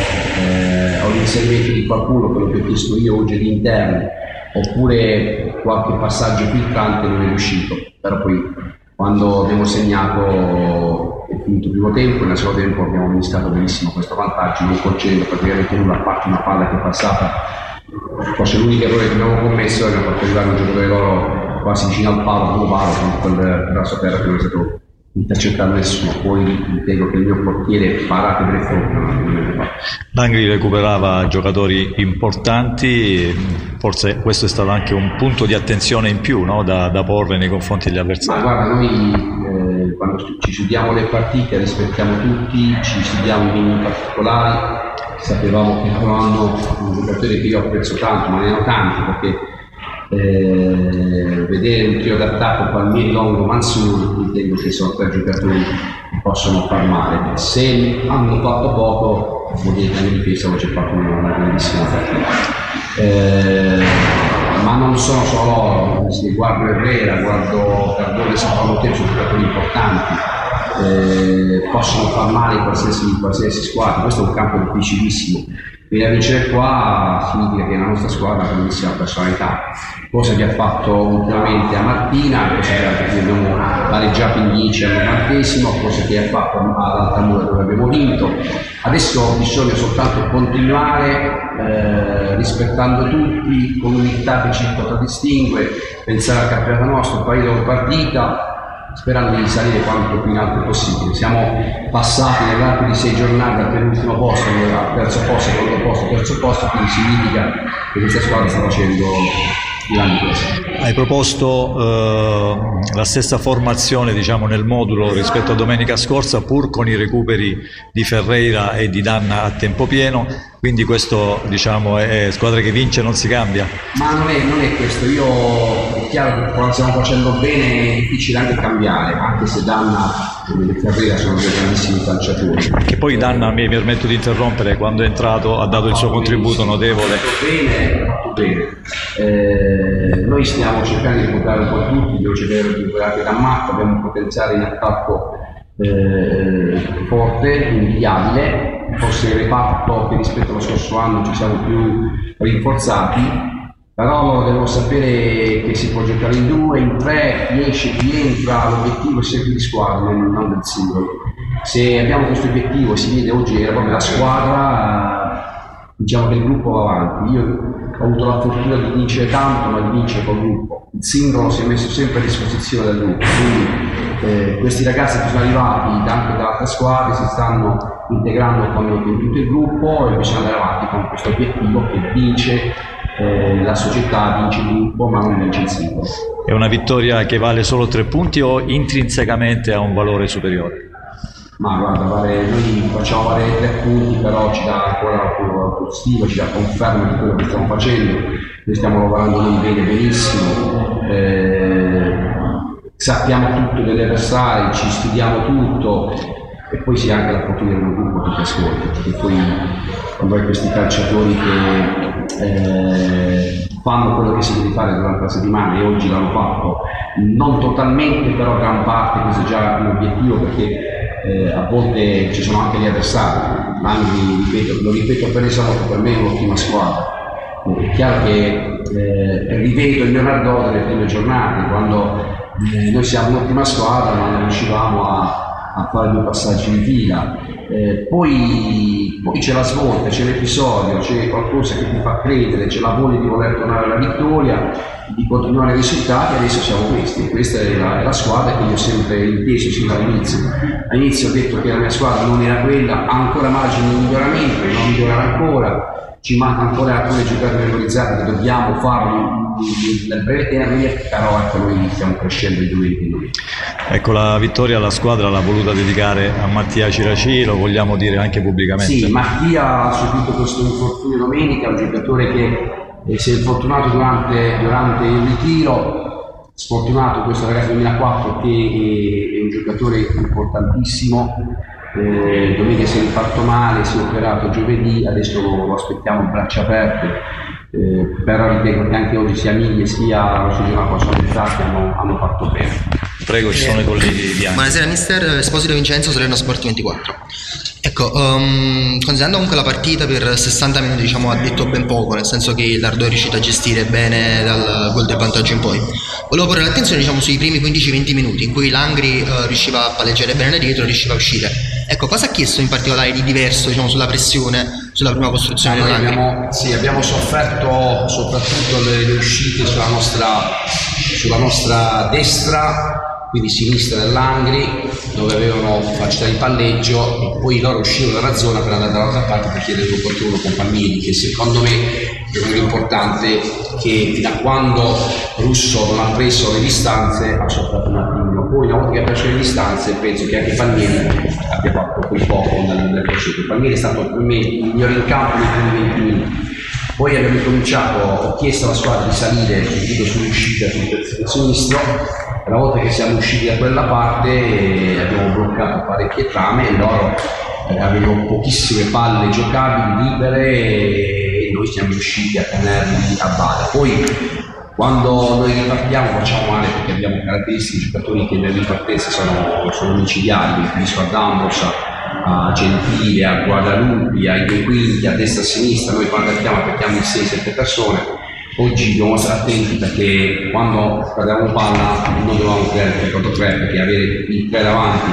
ho l'inserimento di qualcuno, quello che ho chiesto io oggi di interno, oppure qualche passaggio filtrante non è riuscito. Però poi quando abbiamo segnato è finito il primo tempo, e nel secondo tempo abbiamo amministrato benissimo questo vantaggio, non concedendo praticamente nulla, a parte una palla che è passata. Forse l'unico errore che abbiamo commesso è che abbiamo fatto arrivare un giocatore loro quasi vicino al palo, con quel brazo terra che non è stato intercettato nessuno. Poi ritengo che il mio portiere parate per il fondo. L'Angri recuperava giocatori importanti, forse questo è stato anche un punto di attenzione in più, no? da porre nei confronti degli avversari. Ma guarda, noi quando ci studiamo le partite rispettiamo tutti, ci studiamo i minimi particolari. Sapevamo che erano un giocatore che io apprezzo tanto, ma ne erano tanti, perché vedere un trio d'attacco Palmieri, Longo, Mansour, ritengo che sono 3 giocatori che possono far male. Se hanno fatto poco, vuol dire che in difesa oggi ha fatto una grandissima partita. Ma non sono solo loro, se guardo Herrera, guardo Cardone, San Te, sono giocatori importanti, possono far male in qualsiasi squadra. Questo è un campo difficilissimo. Venire a vincere qua significa che la nostra squadra ha grandissima personalità, cosa che ha fatto ultimamente a Martina, cosa che abbiamo pareggiato in 10 al 90°, cosa che ha fatto ad Altamura dove abbiamo vinto. Adesso bisogna soltanto continuare rispettando tutti, con unità che ci contraddistingue, pensare al campionato nostro, partita per partita, sperando di salire quanto più in alto possibile. Siamo passati nell'arco di 6 giornate dal penultimo posto, al terzo posto, secondo posto, terzo posto, quindi significa che questa squadra sta facendo grandi cose. Hai proposto la stessa formazione, diciamo, nel modulo rispetto a domenica scorsa, pur con i recuperi di Ferreira e di Danna a tempo pieno, quindi questo, diciamo, è squadra che vince, non si cambia? Ma non è questo. È chiaro che quando stiamo facendo bene è difficile anche cambiare, anche se Danna e Ferreira sono dei grandissimi calciatori. Che poi Danna, mi permetto di interrompere, quando è entrato ha dato il suo contributo notevole. Ha fatto bene. Noi stiamo cercando di recuperare un po' tutti, abbiamo cercato di recuperare anche da Matta, abbiamo un potenziale in attacco forte, invidiabile. Forse il reparto che rispetto allo scorso anno ci siamo più rinforzati, però devo sapere che si può giocare in 2, in 3, 10, chi entra, l'obiettivo è sempre di squadra, non del singolo. Se abbiamo questo obiettivo e si vede oggi era proprio la squadra, diciamo che il gruppo va avanti. Io ho avuto la fortuna di vincere tanto, ma di vincere col gruppo. Il singolo si è messo sempre a disposizione del gruppo, quindi questi ragazzi che sono arrivati anche da altre squadre si stanno integrando con tutto il gruppo e bisogna andare avanti con questo obiettivo che vince la società, vince il gruppo ma non vince il singolo. È una vittoria che vale solo 3 punti o intrinsecamente ha un valore superiore? Ma guarda, noi facciamo valere 3 punti, però ci dà ancora più stima, ci dà conferma di quello che stiamo facendo. Noi stiamo lavorando non bene, benissimo, sappiamo tutto degli avversari, ci studiamo tutto e poi si ha anche la fortuna di un gruppo che ti ascolta, perché poi quando hai questi calciatori che fanno quello che si deve fare durante la settimana e oggi l'hanno fatto, non totalmente, però gran parte, questo è già un obiettivo, perché a volte ci sono anche gli avversari. L'Angri, lo ripeto per esempio, per me è un'ottima squadra. È chiaro che rivedo il Leonardo delle prime giornate, quando noi siamo un'ottima squadra ma non riuscivamo a fare 2 passaggi di fila. Poi c'è la svolta, c'è l'episodio, c'è qualcosa che ti fa credere, c'è la voglia di voler tornare alla vittoria, di continuare i risultati. Adesso siamo questi, questa è la squadra che io ho sempre inteso sin dall'inizio. All'inizio ho detto che la mia squadra non era quella, ha ancora margine di miglioramento, non migliorare ancora, ci manca ancora alcune giocate memorizzate che dobbiamo farlo nel breve termine, però ecco, noi stiamo crescendo i domenica. Ecco, la vittoria alla squadra l'ha voluta dedicare a Mattia Ciraci, lo vogliamo dire anche pubblicamente. Sì, Mattia ha subito questo infortunio domenica, un giocatore che si è infortunato durante il ritiro, sfortunato questo ragazzo 2004 che è un giocatore importantissimo. Domenica si è rifatto male, si è operato giovedì, adesso lo aspettiamo a braccia aperte, però ritengo che anche oggi sia Miglia sia lo Soggiorno sono entrati, hanno fatto bene. Prego, ci sono i colleghi bianchi. Buonasera mister, Esposito Vincenzo, Salerno Sport 24. Ecco, considerando comunque la partita per 60 minuti, diciamo, ha detto ben poco, nel senso che l'Ardò è riuscito a gestire bene dal gol del vantaggio in poi. Volevo porre l'attenzione, diciamo, sui primi 15-20 minuti in cui l'Angri riusciva a palleggiare bene da dietro, riusciva a uscire. Ecco, cosa ha chiesto in particolare di diverso, diciamo, sulla pressione, sulla prima costruzione dell'Angri? Abbiamo sofferto soprattutto le uscite sulla nostra destra, quindi sinistra dell'Angri, dove avevano capacità di palleggio, e poi loro uscivano dalla zona per andare dall'altra parte per chiedere un qualcuno con Palmieri, che secondo me è molto importante, che fino a quando Russo non ha preso le distanze ha sofferto un attimo. Poi una volta che ha preso le distanze penso che anche Palmieri abbia fatto quel poco nel processo. Palmieri è stato per me il migliore in campo nei primi 20 minuti. Poi abbiamo cominciato, ho chiesto alla squadra di salire sull'uscita sul terzino sinistro. Una volta che siamo usciti da quella parte abbiamo bloccato parecchie trame e loro avevano pochissime palle giocabili libere e noi siamo riusciti a tenerli a bada. Poi quando noi ripartiamo facciamo male perché abbiamo caratteristiche giocatori che nelle ripartenze sono micidiali, mi riferisco ad Ambros, a Gentile, a Guadalupi, ai due quinti, a destra e a sinistra. Noi quando attacchiamo in 6-7 persone. Oggi dobbiamo stare attenti perché quando perdiamo palla non dobbiamo creare il 3-4-3 perché avere il 3 davanti,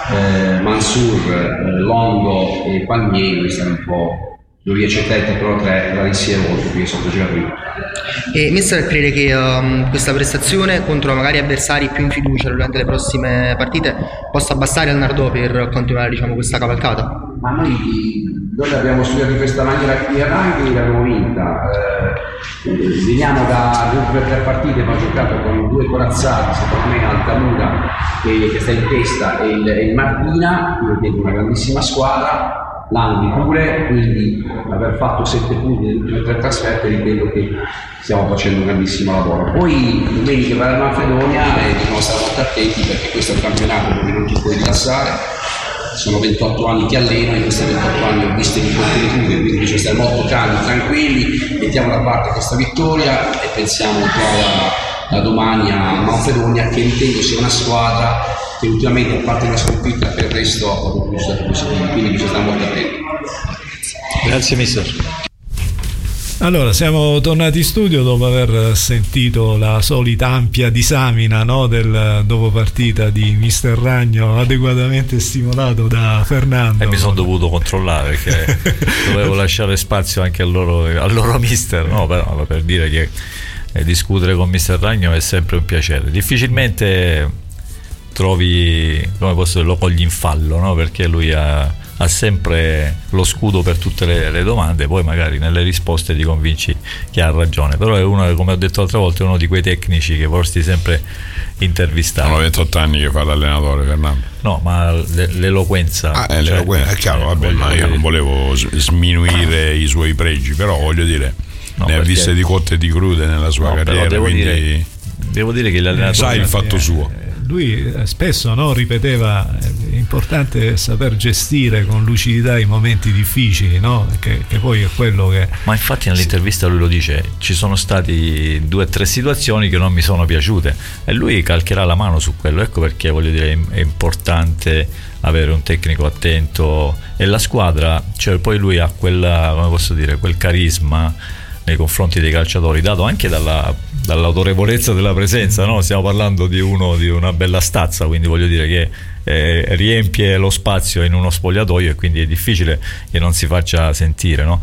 Mansur, Longo e Palmieri, noi stiamo un po', non riesce a tenere il 3 la insieme molto perché sono giocatori. E mister crede che questa prestazione contro magari avversari più in fiducia durante le prossime partite possa bastare al Nardò per continuare, diciamo, questa cavalcata? Ma noi l'abbiamo studiato in questa maniera qui a Ranghi, l'abbiamo vinta. Veniamo da 2-3 partite, ma ho giocato con 2 corazzati, secondo me Altamura che sta in testa e il Martina, io vedo una grandissima squadra. Langhi pure, quindi aver fatto 7 punti nelle ultime 3 trasferte ritengo che stiamo facendo un grandissimo lavoro. Poi domenica per la Macedonia e dobbiamo stare molto attenti perché questo è un campionato dove non ti puoi rilassare. Sono 28 anni che alleno, in questi 28 anni ho visto i contenuti, quindi bisogna stare molto calmi, tranquilli, mettiamo da parte questa vittoria e pensiamo un po' da domani a Macedonia, che ritengo sia una squadra che ultimamente, a parte una sconfitta, per il resto ha proprio più stati positivi, quindi bisogna stare molto attenti. Grazie mister. Allora, siamo tornati in studio dopo aver sentito la solita ampia disamina, no, del dopo partita di mister Ragno, adeguatamente stimolato da Fernando. E mi sono dovuto controllare perché dovevo lasciare spazio anche al loro mister, no, però, per dire che discutere con mister Ragno è sempre un piacere. Difficilmente trovi, come posso dire, lo cogli in fallo, no? Perché lui ha sempre lo scudo per tutte le domande, poi magari nelle risposte ti convinci che ha ragione, però è uno, come ho detto l'altra volta, è uno di quei tecnici che vorresti sempre intervistare. Sono 28 anni che fa l'allenatore, Fernando. No, ma l'eloquenza, l'eloquenza è chiaro, vabbè, ma io non volevo sminuire i suoi pregi, però voglio dire, no, ne ha viste di cotte e di crude nella sua carriera, devo dire che l'allenatore sai il fatto suo. Lui spesso, no, ripeteva è importante saper gestire con lucidità i momenti difficili, no? Che poi è quello che... Ma infatti nell'intervista lui lo dice, ci sono stati 2 o 3 situazioni che non mi sono piaciute e lui calcherà la mano su quello. Ecco perché voglio dire è importante avere un tecnico attento e la squadra, cioè poi lui ha quella, come posso dire, quel carisma nei confronti dei calciatori dato anche dall'autorevolezza della presenza, no? Stiamo parlando di una bella stazza, quindi voglio dire che riempie lo spazio in uno spogliatoio e quindi è difficile che non si faccia sentire, no?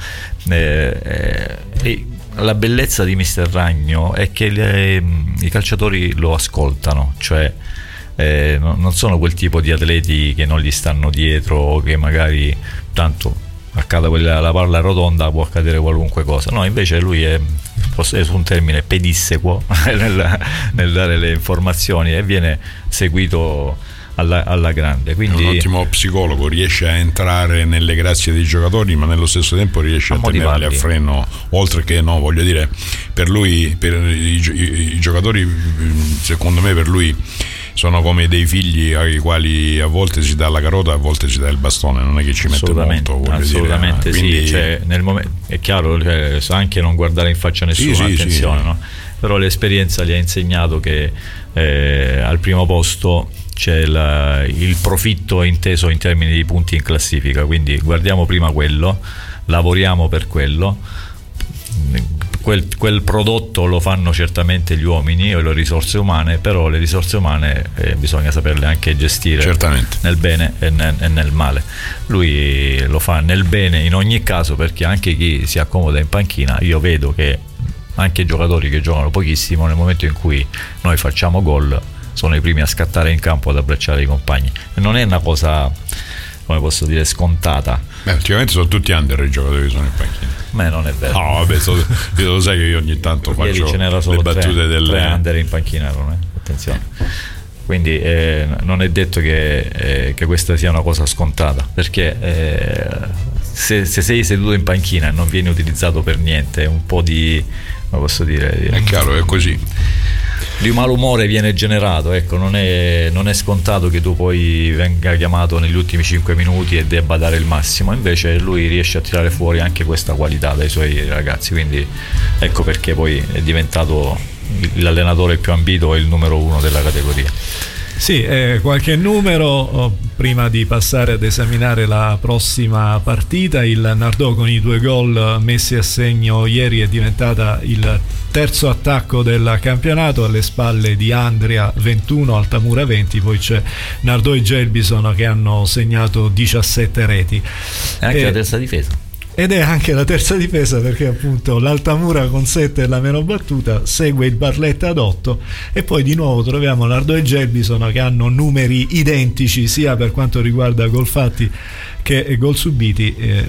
E la bellezza di mister Ragno è che i calciatori lo ascoltano, cioè non sono quel tipo di atleti che non gli stanno dietro o che magari tanto accada la palla rotonda, può accadere qualunque cosa. No, invece lui è su un termine pedissequo nel dare le informazioni e viene seguito alla grande. Quindi è un ottimo psicologo, riesce a entrare nelle grazie dei giocatori, ma nello stesso tempo riesce a tenerli a freno, oltre che, no, voglio dire, per lui, per i giocatori, secondo me per lui sono come dei figli ai quali a volte si dà la carota, a volte si dà il bastone, non è che ci mette molto, assolutamente dire. Quindi... sì, cioè, nel momento, è chiaro, cioè, sa anche non guardare in faccia a nessuno, attenzione, sì. No? Però l'esperienza gli ha insegnato che al primo posto c'è il profitto inteso in termini di punti in classifica, quindi guardiamo prima quello, lavoriamo per quello. Quel prodotto lo fanno certamente gli uomini o le risorse umane, però le risorse umane bisogna saperle anche gestire, certamente, nel bene e nel male. Lui lo fa nel bene in ogni caso, perché anche chi si accomoda in panchina, io vedo che anche i giocatori che giocano pochissimo, nel momento in cui noi facciamo gol, sono i primi a scattare in campo ad abbracciare i compagni, e non è una cosa, come posso dire, scontata. Ultimamente sono tutti under i giocatori che sono in panchina. Ma non è vero. No, vabbè, io lo sai che io ogni tanto faccio ce n'era solo le battute delle 3 under in panchina, attenzione. Quindi non è detto che questa sia una cosa scontata, perché se sei seduto in panchina e non vieni utilizzato per niente, è un po' di, come posso dire, è chiaro, è così, di malumore viene generato, ecco, non è scontato che tu poi venga chiamato negli ultimi 5 minuti e debba dare il massimo, invece lui riesce a tirare fuori anche questa qualità dai suoi ragazzi, quindi ecco perché poi è diventato l'allenatore più ambito e il numero 1 della categoria. Sì, qualche numero prima di passare ad esaminare la prossima partita. Il Nardò con i 2 gol messi a segno ieri è diventata il terzo attacco del campionato, alle spalle di Andria 21, Altamura 20, poi c'è Nardò e Gelbison che hanno segnato 17 reti. E anche la terza difesa. Ed è anche la terza difesa, perché appunto l'Altamura con 7 è la meno battuta, segue il Barletta ad 8 e poi di nuovo troviamo Nardò e Gelbison che hanno numeri identici sia per quanto riguarda gol fatti che gol subiti,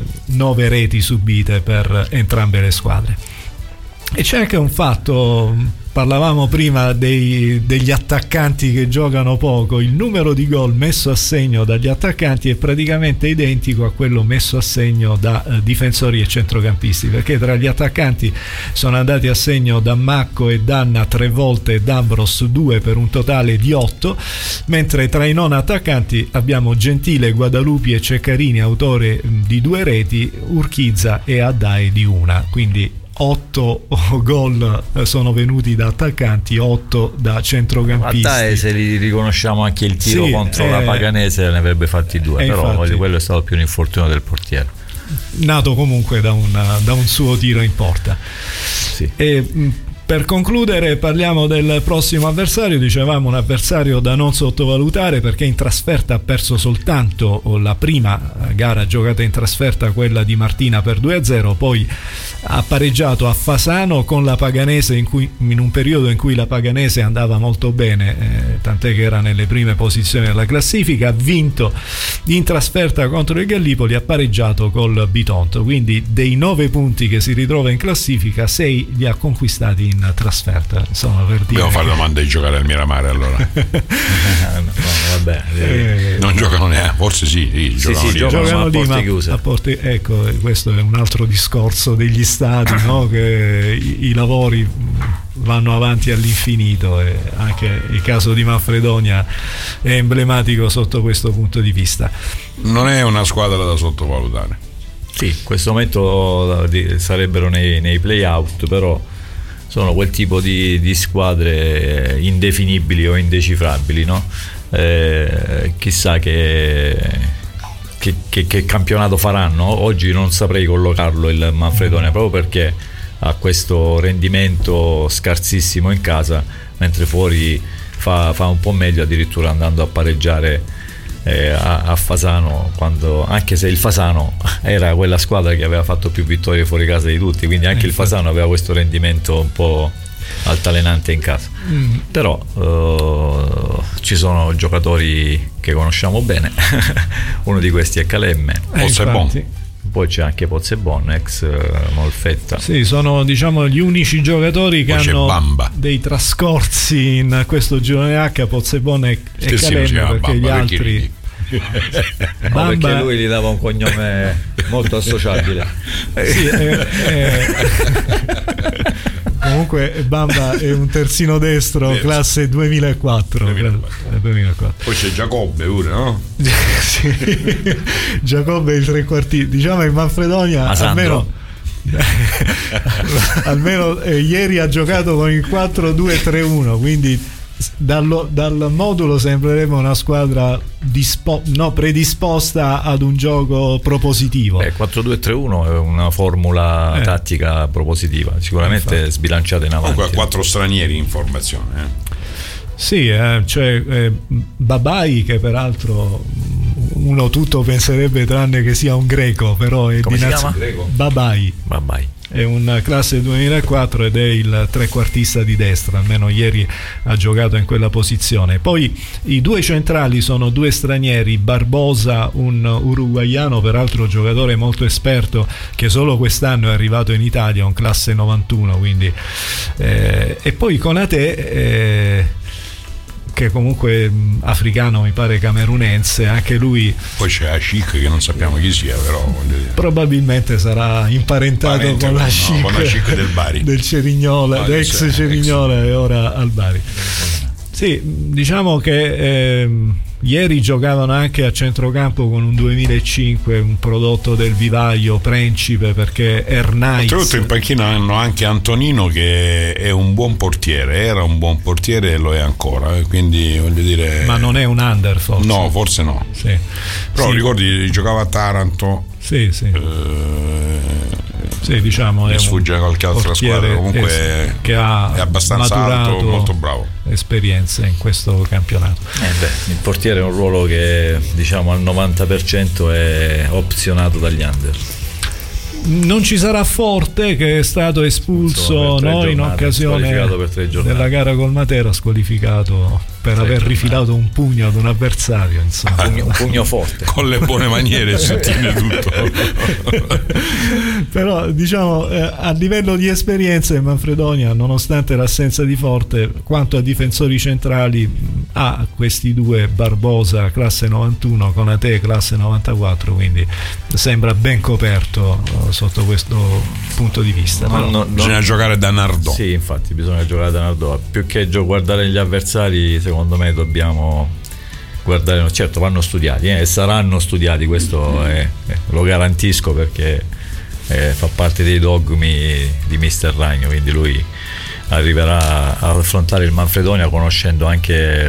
9 reti subite per entrambe le squadre. E c'è anche un fatto, parlavamo prima degli attaccanti che giocano poco, il numero di gol messo a segno dagli attaccanti è praticamente identico a quello messo a segno da difensori e centrocampisti, perché tra gli attaccanti sono andati a segno Dammacco e Danna 3 volte e D'Ambros 2 per un totale di 8, mentre tra i non attaccanti abbiamo Gentile, Guadalupi e Ceccarini, autore di 2 reti, Urchizza e Addae di 1, quindi 8 gol sono venuti da attaccanti, 8 da centrocampisti. Ma se li riconosciamo anche il tiro contro la Paganese ne avrebbe fatti 2, però infatti, quello è stato più un infortunio del portiere, nato comunque da un suo tiro in porta. Sì. E per concludere parliamo del prossimo avversario. Dicevamo un avversario da non sottovalutare, perché in trasferta ha perso soltanto la prima gara giocata in trasferta, quella di Martina, per 2-0, poi ha pareggiato a Fasano con la Paganese in un periodo in cui la Paganese andava molto bene, tant'è che era nelle prime posizioni della classifica, ha vinto in trasferta contro il Gallipoli, ha pareggiato col Bitonto, quindi dei 9 punti che si ritrova in classifica 6 li ha conquistati in trasferta. Insomma, per dire, dobbiamo fare domanda di giocare al Miramare allora. No, vabbè, non giocano neanche, forse giocano a porte chiuse. Ecco, questo è un altro discorso degli stadi, no? Che i lavori vanno avanti all'infinito, e anche il caso di Manfredonia è emblematico sotto questo punto di vista. Non è una squadra da sottovalutare. Sì, in questo momento sarebbero nei play-out, però sono quel tipo di squadre indefinibili o indecifrabili, no? Chissà che campionato faranno. Oggi non saprei collocarlo il Manfredonia, proprio perché ha questo rendimento scarsissimo in casa, mentre fuori fa un po' meglio, addirittura andando a pareggiare a Fasano, anche se il Fasano era quella squadra che aveva fatto più vittorie fuori casa di tutti, quindi anche il Fasano aveva questo rendimento un po' altalenante in casa. Però ci sono giocatori che conosciamo bene. Uno di questi è Calemme, poi c'è anche Pozzebon, ex Molfetta. Sì, sono gli unici giocatori che hanno dei trascorsi in questo girone H, Pozzebon e Calemme, perché gli altri perché lui gli dava un cognome molto associabile. Sì, comunque Bamba è un terzino destro, classe 2004. Poi c'è Giacobbe pure, no? Sì. Giacobbe è il trequartista. Diciamo che Manfredonia almeno ieri ha giocato con il 4-2-3-1, quindi dal modulo sembrerebbe una squadra predisposta ad un gioco propositivo. 4-2-3-1 è una formula tattica propositiva, sicuramente sbilanciata in avanti. 4 stranieri in formazione. Sì, c'è Babai, che peraltro uno tutto penserebbe tranne che sia un greco, però è come si chiama? Babai. È un classe 2004 ed è il trequartista di destra, almeno ieri ha giocato in quella posizione. Poi i 2 centrali sono 2 stranieri, Barbosa, un uruguaiano, peraltro giocatore molto esperto, che solo quest'anno è arrivato in Italia, un classe 91, quindi e poi Konate che comunque africano, mi pare camerunense, anche lui. Poi c'è Ashik che non sappiamo chi sia, però probabilmente sarà imparentato con l'Ashik del Bari, del Cerignola, ex Cerignola e ora al Bari. Sì, diciamo che ieri giocavano anche a centrocampo con un 2005, un prodotto del vivaio Principe, perché Ernaiz. Oltretutto in panchina hanno anche Antonino, che è un buon portiere, era un buon portiere e lo è ancora, quindi voglio dire. Ma non è un under, forse? No, forse no. Sì. Però sì. Ricordi, giocava a Taranto. Sì, sì. Sì, diciamo mi sfugge qualche altra squadra, comunque che ha è abbastanza alto, molto bravo, esperienze in questo campionato. Il portiere è un ruolo che diciamo al 90% è opzionato dagli under. Non ci sarà Forte, che è stato espulso in occasione della gara col Matera, squalificato per aver rifilato un pugno ad un avversario, insomma. Un pugno forte con le buone maniere si ottiene tutto. Però diciamo a livello di esperienza il Manfredonia, nonostante l'assenza di Forte, quanto a difensori centrali ha questi due, Barbosa classe 91, Konate classe 94, quindi sembra ben coperto sotto questo punto di vista. Bisogna giocare da Nardò. Sì, infatti bisogna giocare da Nardò. Più che guardare gli avversari, secondo me dobbiamo guardare, certo vanno studiati e saranno studiati, questo lo garantisco, perché fa parte dei dogmi di Mister Ragno, quindi lui arriverà ad affrontare il Manfredonia conoscendo anche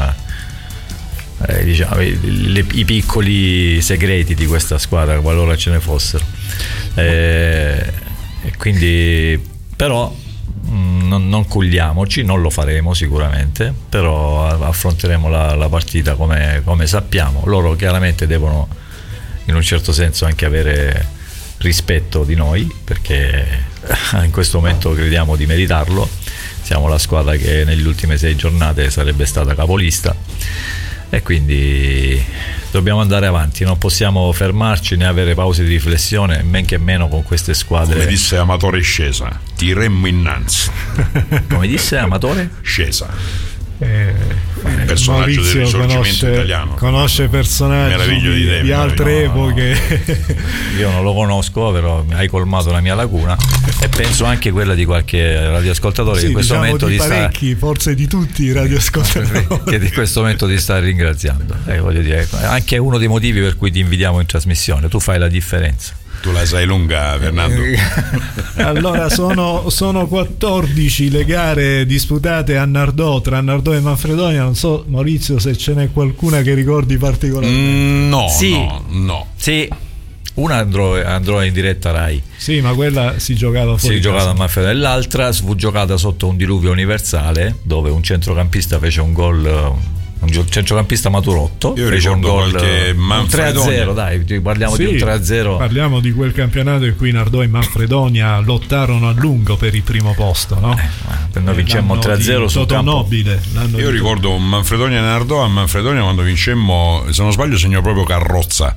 i piccoli segreti di questa squadra, qualora ce ne fossero, e quindi però non culliamoci, non lo faremo sicuramente, però affronteremo la partita come sappiamo. Loro chiaramente devono in un certo senso anche avere rispetto di noi, perché in questo momento crediamo di meritarlo. Siamo la squadra che nelle ultime 6 giornate sarebbe stata capolista e quindi dobbiamo andare avanti, non possiamo fermarci né avere pause di riflessione, men che meno con queste squadre. Come disse Amatore Scesa, tiremmo innanzi. Come disse Amatore Scesa, personaggio Maurizio del Risorgimento italiano, conosce personaggi di altre epoche. Io non lo conosco, però hai colmato la mia lacuna e penso anche quella di qualche radioascoltatore che in questo momento di parecchi, forse di tutti i radioascoltatori che in questo momento ti sta ringraziando. Voglio dire, anche uno dei motivi per cui ti invitiamo in trasmissione, tu fai la differenza. Tu la sai lunga, Fernando. Allora sono 14 le gare disputate a Nardò, tra Nardò e Manfredonia. Non so, Maurizio, se ce n'è qualcuna che ricordi particolarmente. No. Sì, una andrò in diretta Rai. Sì, ma quella si giocava fuori. Si giocava a Manfredonia. L'altra fu giocata sotto un diluvio universale, dove un centrocampista fece un gol. Un centrocampista maturotto. Io fece un gol, un 3-0, dai, parliamo di un 3-0. Parliamo di quel campionato in cui Nardò e Manfredonia lottarono a lungo per il primo posto, no? Noi vincemmo 3-0 sul campo Nobile. Io ricordo Manfredonia e Nardò. A Manfredonia, quando vincemmo, se non sbaglio, segnò proprio Carrozza,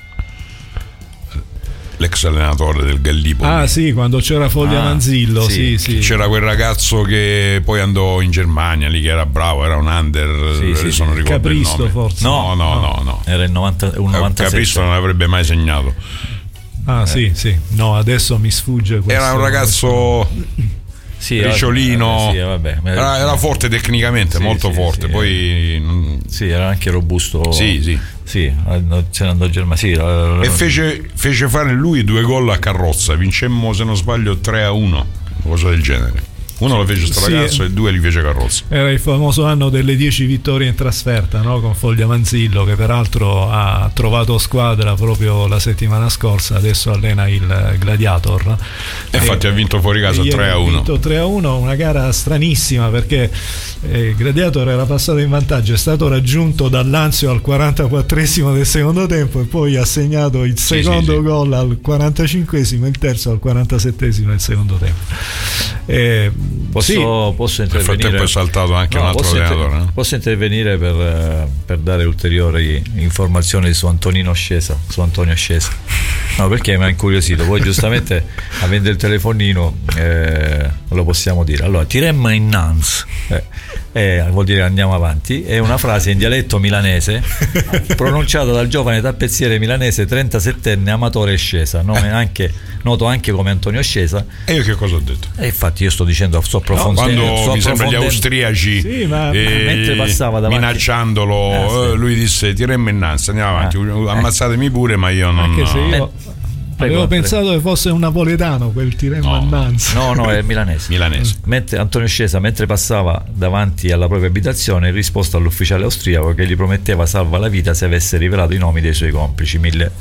l'ex allenatore del Gallipoli. Ah sì, quando c'era Foglia Manzillo, sì. C'era quel ragazzo che poi andò in Germania, lì, che era bravo, era un under, adesso non ricordo Capristo, il nome. forse. No. Era il 97. Capristo non avrebbe mai segnato. Sì. No, adesso mi sfugge questo. Era un ragazzo ricciolino, era forte tecnicamente, molto forte. Poi era anche robusto. Sì, se ne andò a Germania. E fece fare lui 2 gol a Carrozza. Vincemmo, se non sbaglio, 3-1, cosa del genere. Uno lo fece sto ragazzo e 2 li fece Carrozza. Era il famoso anno delle 10 vittorie in trasferta, no? Con Foglia Manzillo, che peraltro ha trovato squadra proprio la settimana scorsa, adesso allena il Gladiator. E infatti ha vinto fuori casa 3-1. Ha vinto 3-1, una gara stranissima, perché il Gladiator era passato in vantaggio, è stato raggiunto dall'Anzio al 44esimo del secondo tempo e poi ha segnato il secondo gol al 45esimo, il terzo al 47esimo del secondo tempo. Posso intervenire? Nel frattempo è saltato anche un altro allenatore. Posso intervenire per dare ulteriori informazioni su Antonio Scesa? No, perché mi ha incuriosito. Poi giustamente, avendo il telefonino, lo possiamo dire. Allora, tiremmo innanzi. vuol dire andiamo avanti, è una frase in dialetto milanese pronunciata dal giovane tappezziere milanese 37enne amatore Scesa, noto anche come Antonio Scesa. E io che cosa ho detto? E infatti io sto dicendo, sto approfondendo, quando mi sembra gli austriaci mentre passava davanti, minacciandolo, lui disse tiremmo innanzi, andiamo avanti, ammazzatemi pure, ma io non... Anche se io avevo pensato che fosse un napoletano quel tiremmo innanzi. No, è milanese. Mentre Antonio Scesa, mentre passava davanti alla propria abitazione, in risposta all'ufficiale austriaco che gli prometteva salva la vita se avesse rivelato i nomi dei suoi complici nel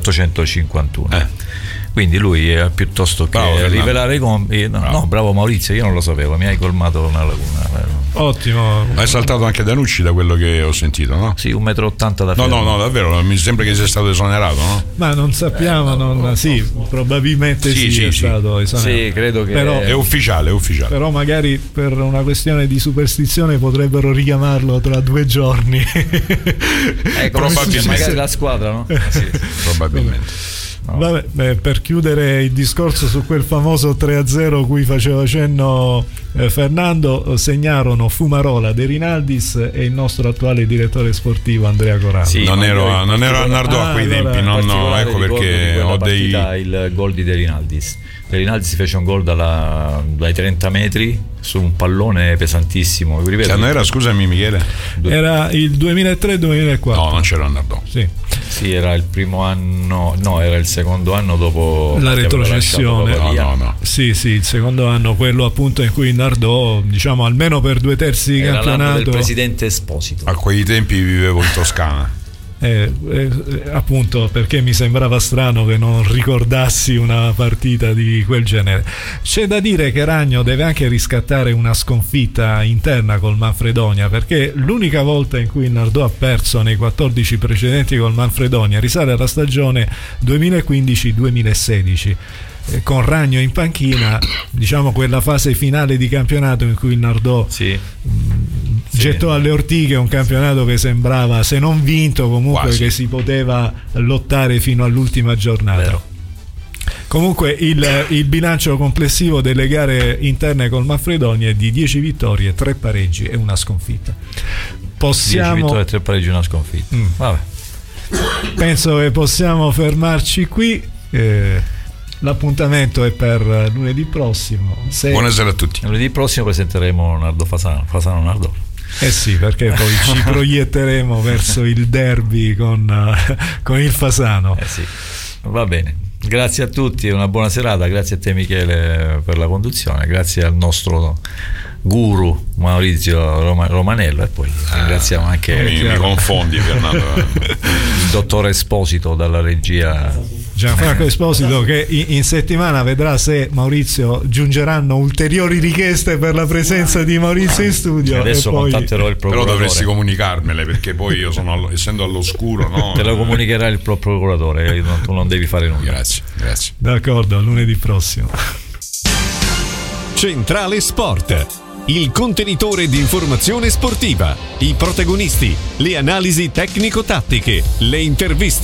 1851. Quindi lui piuttosto che rivelare i complici, bravo Maurizio, io non lo sapevo, mi hai colmato una laguna. Ottimo. Hai saltato anche Danucci, da quello che ho sentito, no? Sì, 1,80 m da fermo. No, davvero, mi sembra che sia stato esonerato, no? Ma non sappiamo, probabilmente è stato esonerato. Sì, credo che però, è ufficiale. Però magari per una questione di superstizione potrebbero richiamarlo tra 2 giorni. Probabilmente magari la squadra, no? Sì, probabilmente. No. Vabbè, per chiudere il discorso su quel famoso 3-0 cui faceva cenno Fernando, segnarono Fumarola, De Rinaldis e il nostro attuale direttore sportivo Andrea Corallo. Sì, non ero a Nardò a quei tempi, ecco perché ho il gol di De Rinaldis. De Rinaldis fece un gol dai 30 metri su un pallone pesantissimo. Che anno era, scusami Michele? Era il 2003-2004. No, non c'era Nardò. Sì, era il primo anno, era il secondo anno dopo la retrocessione. No. Sì, il secondo anno, quello appunto in cui Nardò, diciamo almeno per 2 terzi di campionato. L'anno del presidente Esposito. A quei tempi vivevo in Toscana. Appunto perché mi sembrava strano che non ricordassi una partita di quel genere. C'è da dire che Ragno deve anche riscattare una sconfitta interna col Manfredonia, perché l'unica volta in cui Nardò ha perso nei 14 precedenti col Manfredonia risale alla stagione 2015-2016, con Ragno in panchina, diciamo quella fase finale di campionato in cui il Nardò gettò alle ortiche un campionato che sembrava, se non vinto, comunque quasi, che si poteva lottare fino all'ultima giornata. Vero. Comunque il bilancio complessivo delle gare interne col Manfredonia è di 10 vittorie, 3 pareggi e una sconfitta. 10 vittorie, 3 pareggi e una sconfitta. Vabbè. Penso che possiamo fermarci qui. L'appuntamento è per lunedì prossimo. Buonasera a tutti. Lunedì prossimo presenteremo Nardo Fasano Nardò. Sì, perché poi ci proietteremo verso il derby con il Fasano. Sì. Va bene. Grazie a tutti, una buona serata. Grazie a te Michele per la conduzione. Grazie al nostro guru Maurizio Romanello, e poi ringraziamo anche mi confondi Fernando. Il dottore Esposito dalla regia, Gianfranco Esposito, che in settimana vedrà se Maurizio giungeranno ulteriori richieste per la presenza di Maurizio in studio. Adesso contatterò il procuratore. Però dovresti comunicarmele, perché poi io sono essendo all'oscuro, no? Te lo comunicherà il procuratore, tu non devi fare nulla. Grazie. D'accordo, lunedì prossimo. Centrale Sport, il contenitore di informazione sportiva, i protagonisti, le analisi tecnico-tattiche, le interviste.